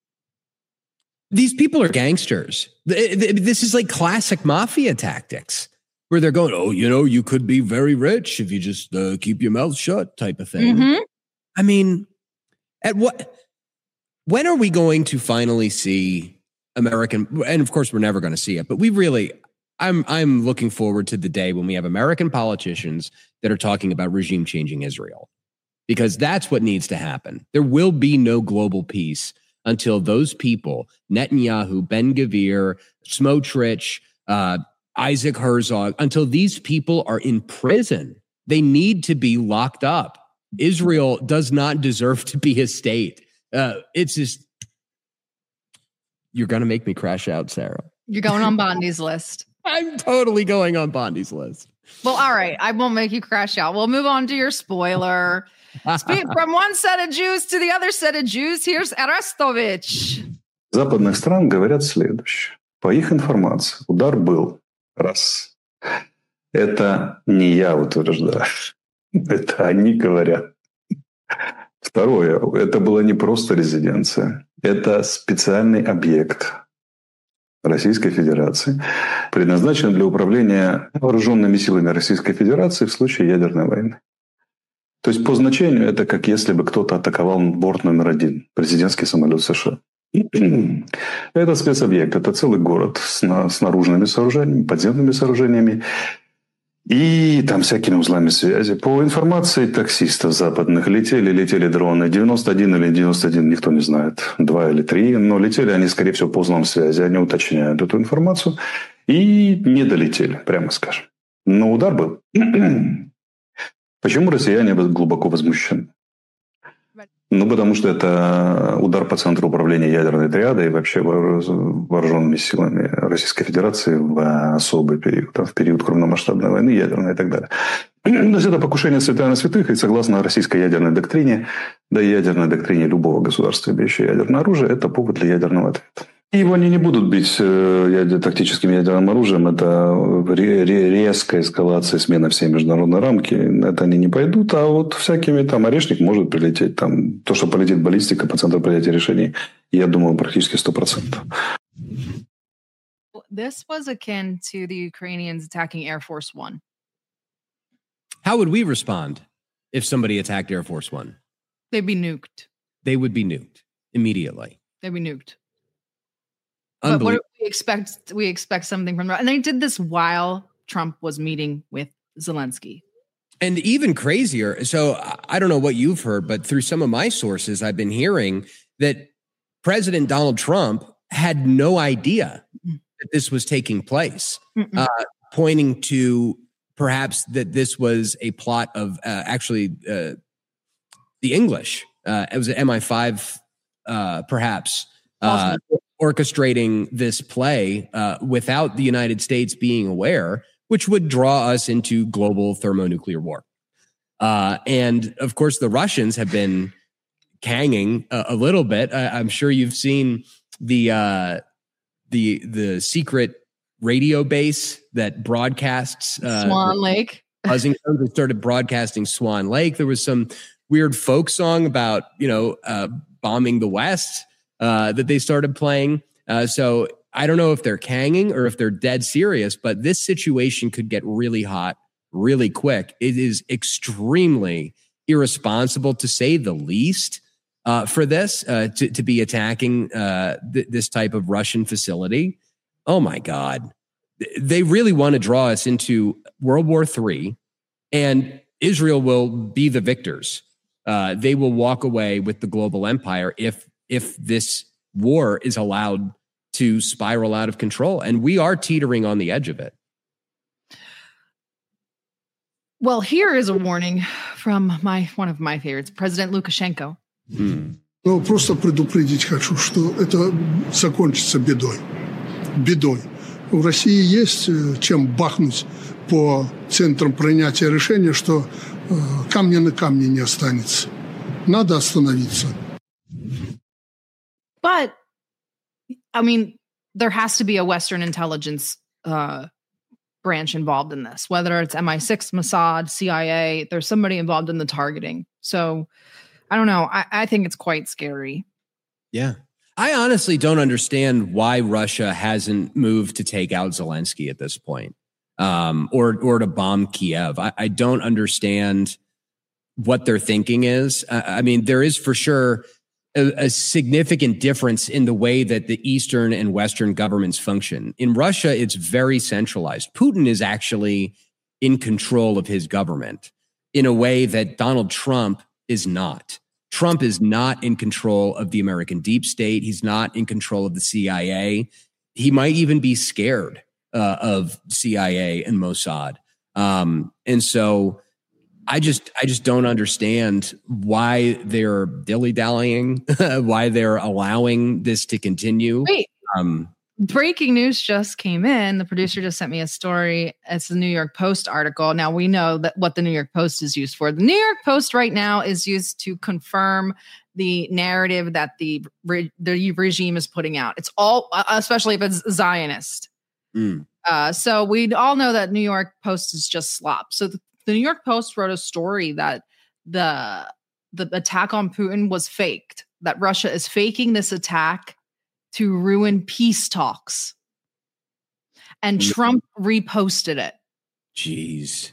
These people are gangsters. This is like classic mafia tactics, where they're going, oh, you know, you could be very rich if you just uh, keep your mouth shut type of thing. Mm-hmm. I mean, at what, when are we going to finally see American, and of course we're never going to see it, but we really, I'm, I'm looking forward to the day when we have American politicians that are talking about regime changing Israel, because that's what needs to happen. There will be no global peace until those people, Netanyahu, Ben-Gvir, Smotrich, uh, Isaac Herzog, until these people are in prison. They need to be locked up. Israel does not deserve to be a state. Uh, it's just, you're going to make me crash out, Sarah. You're going on Bondi's list. I'm totally going on Bondi's list. Well, all right. I won't make you crash out. We'll move on to your spoiler. Speak from one set of Jews to the other set of Jews. Here's Arestovich. Западных стран говорят следующее. По их информации, удар был. Раз. Это не я утверждаю. Это они говорят. Второе. Это была не просто резиденция. Это специальный объект. Российской Федерации, предназначены для управления вооруженными силами Российской Федерации в случае ядерной войны. То есть по значению это как если бы кто-то атаковал борт номер один, президентский самолет США. Это спецобъект, это целый город с, на, с наружными сооружениями, подземными сооружениями и там всякими узлами связи. По информации таксистов западных, летели, летели дроны девяносто один или девяносто один, никто не знает, два или три, но летели они, скорее всего, по узлам связи, они уточняют эту информацию и не долетели, прямо скажем. Но удар был. Почему россияне глубоко возмущены? Ну, потому что это удар по центру управления ядерной триадой и вообще вооруженными силами Российской Федерации в особый период, в период крупномасштабной войны, ядерной и так далее. То есть это покушение святая на святых, и согласно российской ядерной доктрине, да и ядерной доктрине любого государства, имеющего ядерное оружие, это повод для ядерного ответа. Его они не будут бить э, тактическим ядерным оружием. Это ре- ре- резкая эскалация, смена всей международной рамки. Это они не пойдут. А вот всякими там орешник может прилететь. Там, то, что полетит баллистика по центру принятия решений, я думаю, практически сто процентов. This was akin to the Ukrainians attacking Air Force One. How would we respond if somebody attacked Air Force One? They'd be nuked. They would be nuked immediately. They'd be nuked. But what do we expect? We expect something from, and they did this while Trump was meeting with Zelensky. And even crazier. So I don't know what you've heard, but through some of my sources, I've been hearing that President Donald Trump had no idea mm-hmm. that this was taking place, uh, pointing to perhaps that this was a plot of uh, actually uh, the English. Uh, it was an M I five, uh, perhaps. Uh, orchestrating this play uh, without the United States being aware, which would draw us into global thermonuclear war. Uh, and of course, the Russians have been canging a, a little bit. I, I'm sure you've seen the uh, the the secret radio base that broadcasts uh, Swan Lake. Buzzing. They started broadcasting Swan Lake. There was some weird folk song about you know uh, bombing the West. Uh, that they started playing. Uh, so I don't know if they're canging or if they're dead serious, but this situation could get really hot really quick. It is extremely irresponsible, to say the least, uh, for this, uh, to, to be attacking uh, th- this type of Russian facility. Oh, my God. They really want to draw us into World War Three, and Israel will be the victors. Uh, they will walk away with the global empire if if this war is allowed to spiral out of control. And we are teetering on the edge of it. Well, here is a warning from my one of my favorites, President Lukashenko. Hmm. Ну, просто предупредить хочу, что это закончится бедой. Бедой. В России есть чем бахнуть по центрам принятия решения, что э, камня на камне не останется. Надо остановиться. But, I mean, there has to be a Western intelligence uh, branch involved in this, whether it's M I six, Mossad, C I A, there's somebody involved in the targeting. So, I don't know. I, I think it's quite scary. Yeah. I honestly don't understand why Russia hasn't moved to take out Zelensky at this point, um, or, or to bomb Kiev. I, I don't understand what their thinking is. Uh, I mean, there is for sure A, a significant difference in the way that the Eastern and Western governments function. In Russia, it's very centralized. Putin is actually in control of his government in a way that Donald Trump is not. Trump is not in control of the American deep state. He's not in control of the C I A. He might even be scared uh, of C I A and Mossad. Um, and so I just, I just don't understand why they're dilly-dallying, why they're allowing this to continue. Wait, um, breaking news just came in. The producer just sent me a story. It's the New York Post article. Now we know that what the New York Post is used for. The New York Post right now is used to confirm the narrative that the the regime is putting out. It's all, especially if it's Zionist. Mm. Uh, so we all know that New York Post is just slop. So the The New York Post wrote a story that the the attack on Putin was faked, that Russia is faking this attack to ruin peace talks and mm-hmm. Trump reposted it. Jeez.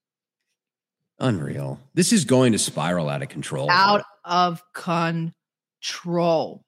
Unreal. This is going to spiral out of control. Out of control.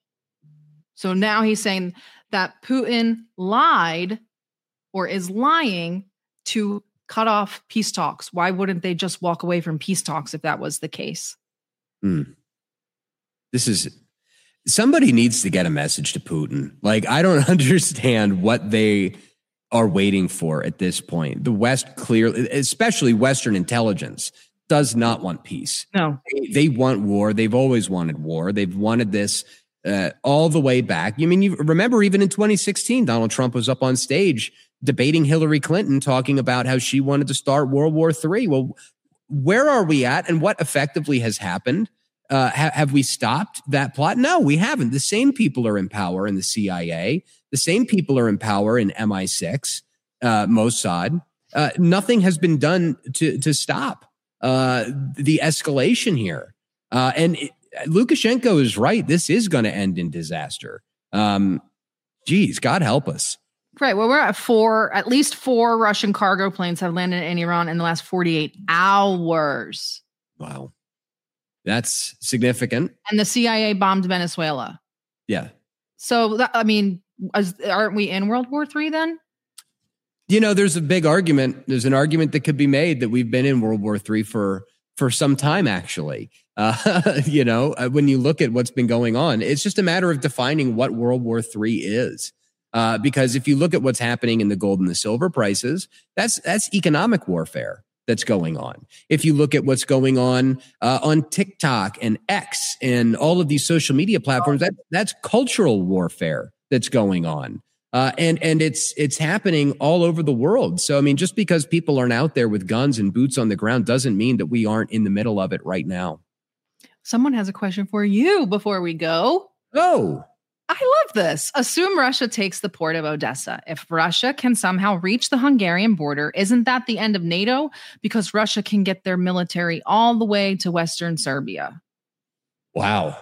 So now he's saying that Putin lied or is lying to cut off peace talks. Why wouldn't they just walk away from peace talks if that was the case? Mm. This is, somebody needs to get a message to Putin. Like, I don't understand what they are waiting for at this point. The West clearly, especially Western intelligence, does not want peace. No. They, they want war. They've always wanted war. They've wanted this uh, all the way back. You mean, you remember even in twenty sixteen, Donald Trump was up on stage debating Hillary Clinton, talking about how she wanted to start World War Three. Well, where are we at, and what effectively has happened? Uh, ha- have we stopped that plot? No, we haven't. The same people are in power in the C I A. The same people are in power in M I six, uh, Mossad. Uh, nothing has been done to to stop uh, the escalation here. Uh, and it, Lukashenko is right. This is going to end in disaster. Um, geez, God help us. Right. Well, we're at four, at least four Russian cargo planes have landed in Iran in the last forty-eight hours. Wow. That's significant. And the C I A bombed Venezuela. Yeah. So, that, I mean, as, aren't we in World War Three then? You know, there's a big argument. There's an argument that could be made that we've been in World War Three for, for some time, actually. Uh, you know, when you look at what's been going on, it's just a matter of defining what World War Three is. Uh, because if you look at what's happening in the gold and the silver prices, that's that's economic warfare that's going on. If you look at what's going on uh, on TikTok and X and all of these social media platforms, that that's cultural warfare that's going on. Uh, and and it's it's happening all over the world. So, I mean, just because people aren't out there with guns and boots on the ground doesn't mean that we aren't in the middle of it right now. Someone has a question for you before we go. Oh, I love this. Assume Russia takes the port of Odessa. If Russia can somehow reach the Hungarian border, isn't that the end of NATO? Because Russia can get their military all the way to Western Serbia. Wow.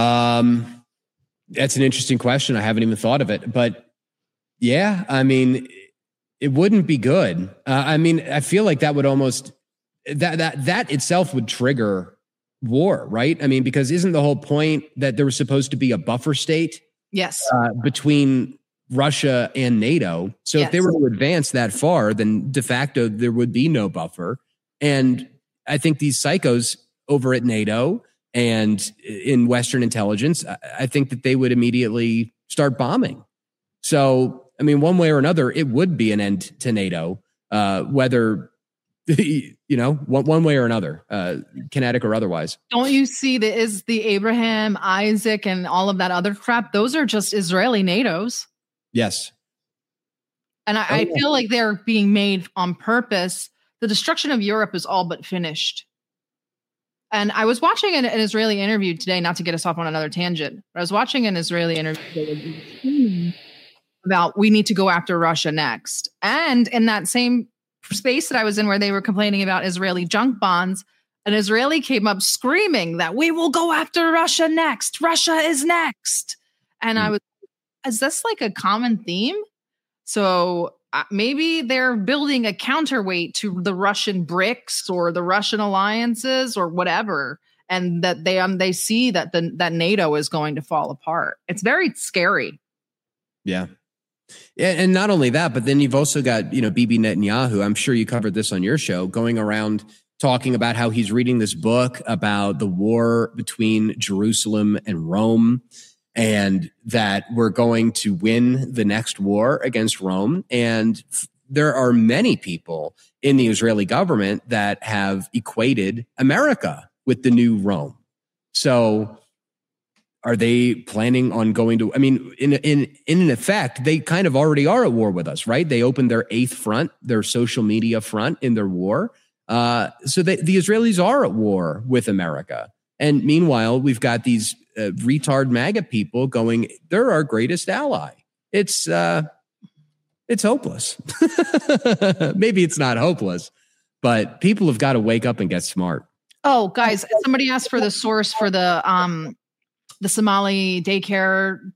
Um, that's an interesting question. I haven't even thought of it. But yeah, I mean, it wouldn't be good. Uh, I mean, I feel like that would almost, that that that itself would trigger war, right? I mean, because isn't the whole point that there was supposed to be a buffer state? Yes. Uh, between Russia and NATO. So yes. If they were to advance that far, then de facto there would be no buffer. And I think these psychos over at NATO and in Western intelligence, I think that they would immediately start bombing. So, I mean, one way or another, it would be an end to NATO, uh, whether, you know, one, one way or another, uh, kinetic or otherwise. Don't you see that is the Abraham, Isaac, and all of that other crap? Those are just Israeli NATOs. Yes. And I, oh, I feel like they're being made on purpose. The destruction of Europe is all but finished. And I was watching an, an Israeli interview today, not to get us off on another tangent, but I was watching an Israeli interview about we need to go after Russia next. And in that same space that I was in where they were complaining about Israeli junk bonds, an Israeli came up screaming that we will go after Russia next. Russia is next. And mm. I was, is this like a common theme? So uh, maybe they're building a counterweight to the Russian BRICS or the Russian alliances or whatever. And that they um, they see that the that NATO is going to fall apart. It's very scary. Yeah. Yeah, and not only that, but then you've also got, you know, Bibi Netanyahu. I'm sure you covered this on your show, going around talking about how he's reading this book about the war between Jerusalem and Rome, and that we're going to win the next war against Rome. And f- there are many people in the Israeli government that have equated America with the new Rome. So are they planning on going to, I mean, in, in, in effect, they kind of already are at war with us, right? They opened their eighth front, their social media front in their war. Uh, so they, the Israelis are at war with America. And meanwhile, we've got these uh, retard MAGA people going, they're our greatest ally. It's, uh, it's hopeless. Maybe it's not hopeless, but people have got to wake up and get smart. Oh, guys, somebody asked for the source for the, um, the Somali daycare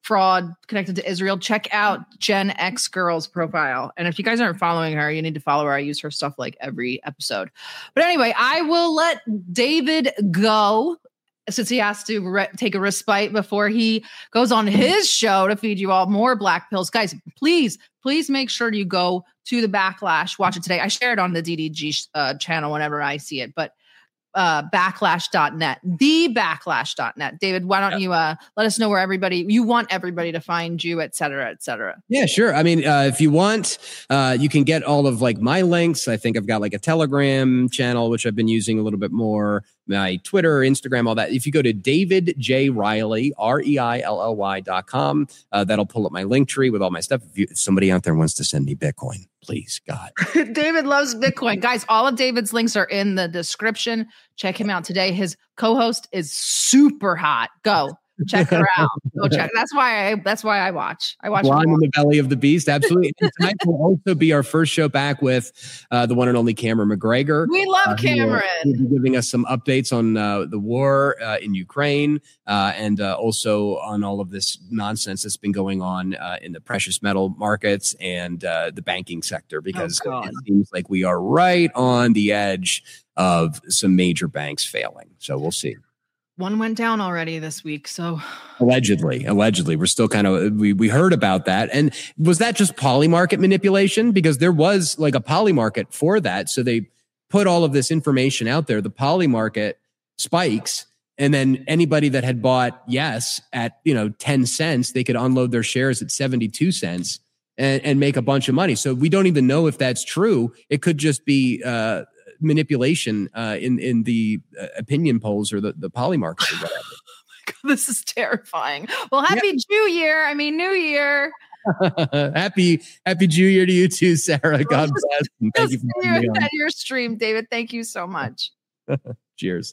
fraud connected to Israel, check out Gen X Girl's profile. And if you guys aren't following her, you need to follow her. I use her stuff like every episode. But anyway, I will let David go since he has to re- take a respite before he goes on his show to feed you all more black pills. Guys, please, please make sure you go to the Backlash. Watch it today. I share it on the D D G uh, channel whenever I see it, but Uh, backlash dot net, the backlash dot net. David, why don't you uh, let us know where everybody, you want everybody to find you, et cetera, et cetera. Yeah, sure. I mean, uh, if you want, uh, you can get all of like my links. I think I've got like a Telegram channel, which I've been using a little bit more, my Twitter, Instagram, all that. If you go to David J. Reilly, R E I L L Y dot com, uh, that'll pull up my link tree with all my stuff. If, you, if somebody out there wants to send me Bitcoin, please, God. David loves Bitcoin. Guys, all of David's links are in the description. Check him out today. His co-host is super hot. Go. Check her out. Go check. That's why I that's why I watch. I watch Blonde in the belly of the beast. Absolutely. And tonight will also be our first show back with uh, the one and only Cameron McGregor. We love uh, Cameron. He'll, he'll be giving us some updates on uh, the war uh, in Ukraine uh, and uh, also on all of this nonsense that's been going on uh, in the precious metal markets and uh, the banking sector, because oh, it seems like we are right on the edge of some major banks failing. So we'll see. One went down already this week. So allegedly, allegedly, we're still kind of, we, we heard about that. And was that just poly market manipulation? Because there was like a poly market for that. So they put all of this information out there. The poly market spikes. And then anybody that had bought yes at, you know, ten cents, they could unload their shares at seventy-two cents and, and make a bunch of money. So we don't even know if that's true. It could just be, uh, manipulation uh, in in the uh, opinion polls or the, the poly markets or whatever. God, this is terrifying. Well, happy yeah. Jew year. I mean, New Year. happy Happy Jew year to you too, Sarah. God bless. And thank you for having me on. At your stream, David. Thank you so much. Cheers.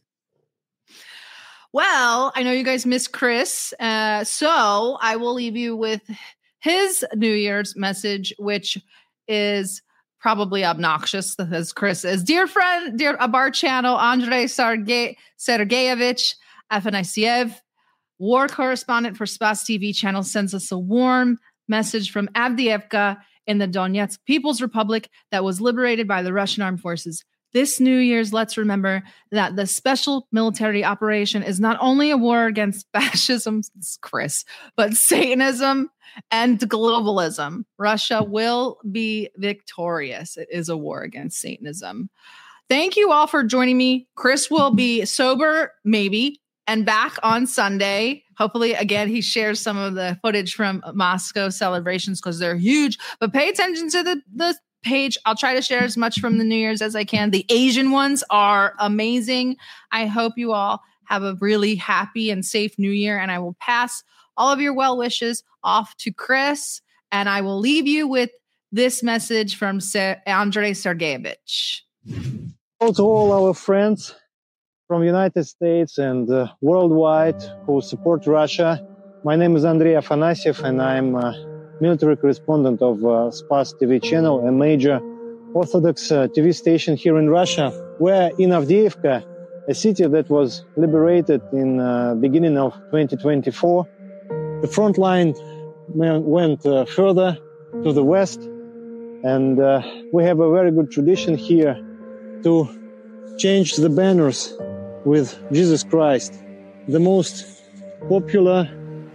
Well, I know you guys miss Chris, uh, so I will leave you with his New Year's message, which is probably obnoxious, as Chris is. Dear friend, dear Abar channel, Andrei Sergey, Sergeyevich Afanasyev, war correspondent for Spaz T V channel, sends us a warm message from Avdiivka in the Donetsk People's Republic that was liberated by the Russian armed forces. This New Year's, let's remember that the special military operation is not only a war against fascism, Chris, but Satanism and globalism. Russia will be victorious. It is a war against Satanism. Thank you all for joining me. Chris will be sober, maybe, and back on Sunday. Hopefully, again, he shares some of the footage from Moscow celebrations because they're huge. But pay attention to the, the page. I'll try to share as much from the New Year's as I can. The Asian ones are amazing. I hope you all have a really happy and safe New Year, and I will pass all of your well wishes off to Chris, and I will leave you with this message from Ser- Andrei Sergeyevich. To all our friends from the United States and uh, worldwide who support Russia, my name is Andrei Afanasyev, and I'm a military correspondent of uh, Spaz T V channel, a major Orthodox uh, T V station here in Russia. We're in Avdiivka, a city that was liberated in uh, beginning of twenty twenty-four. The front line went uh, further to the west, and uh, we have a very good tradition here to change the banners with Jesus Christ, the most popular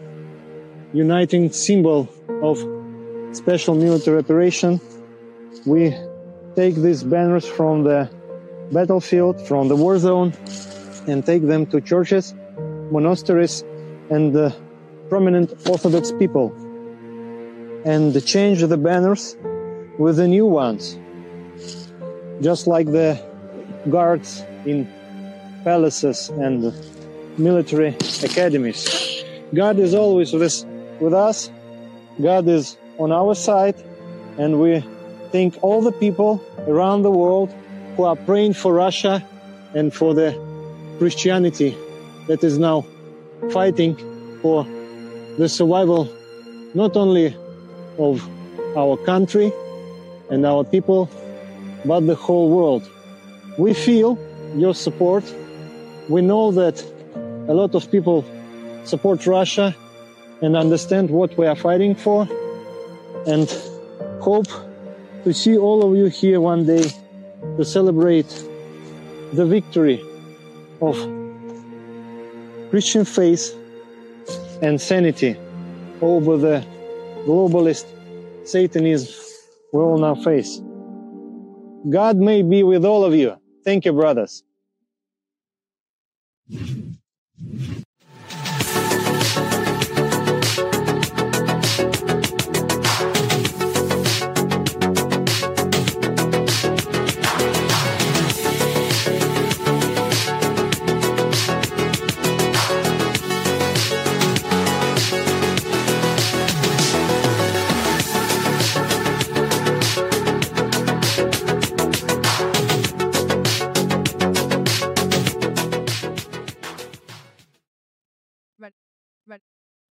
uniting symbol of special military operation. We take these banners from the battlefield, from the war zone, and take them to churches, monasteries, and uh, prominent Orthodox people, and change the banners with the new ones, just like the guards in palaces and military academies. God is always with, with us. God is on our side, and we thank all the people around the world who are praying for Russia and for the Christianity that is now fighting for the survival not only of our country and our people, but the whole world. We feel your support. We know that a lot of people support Russia, and understand what we are fighting for, and hope to see all of you here one day to celebrate the victory of Christian faith and sanity over the globalist Satanism we all now face. God may be with all of you. Thank you, brothers.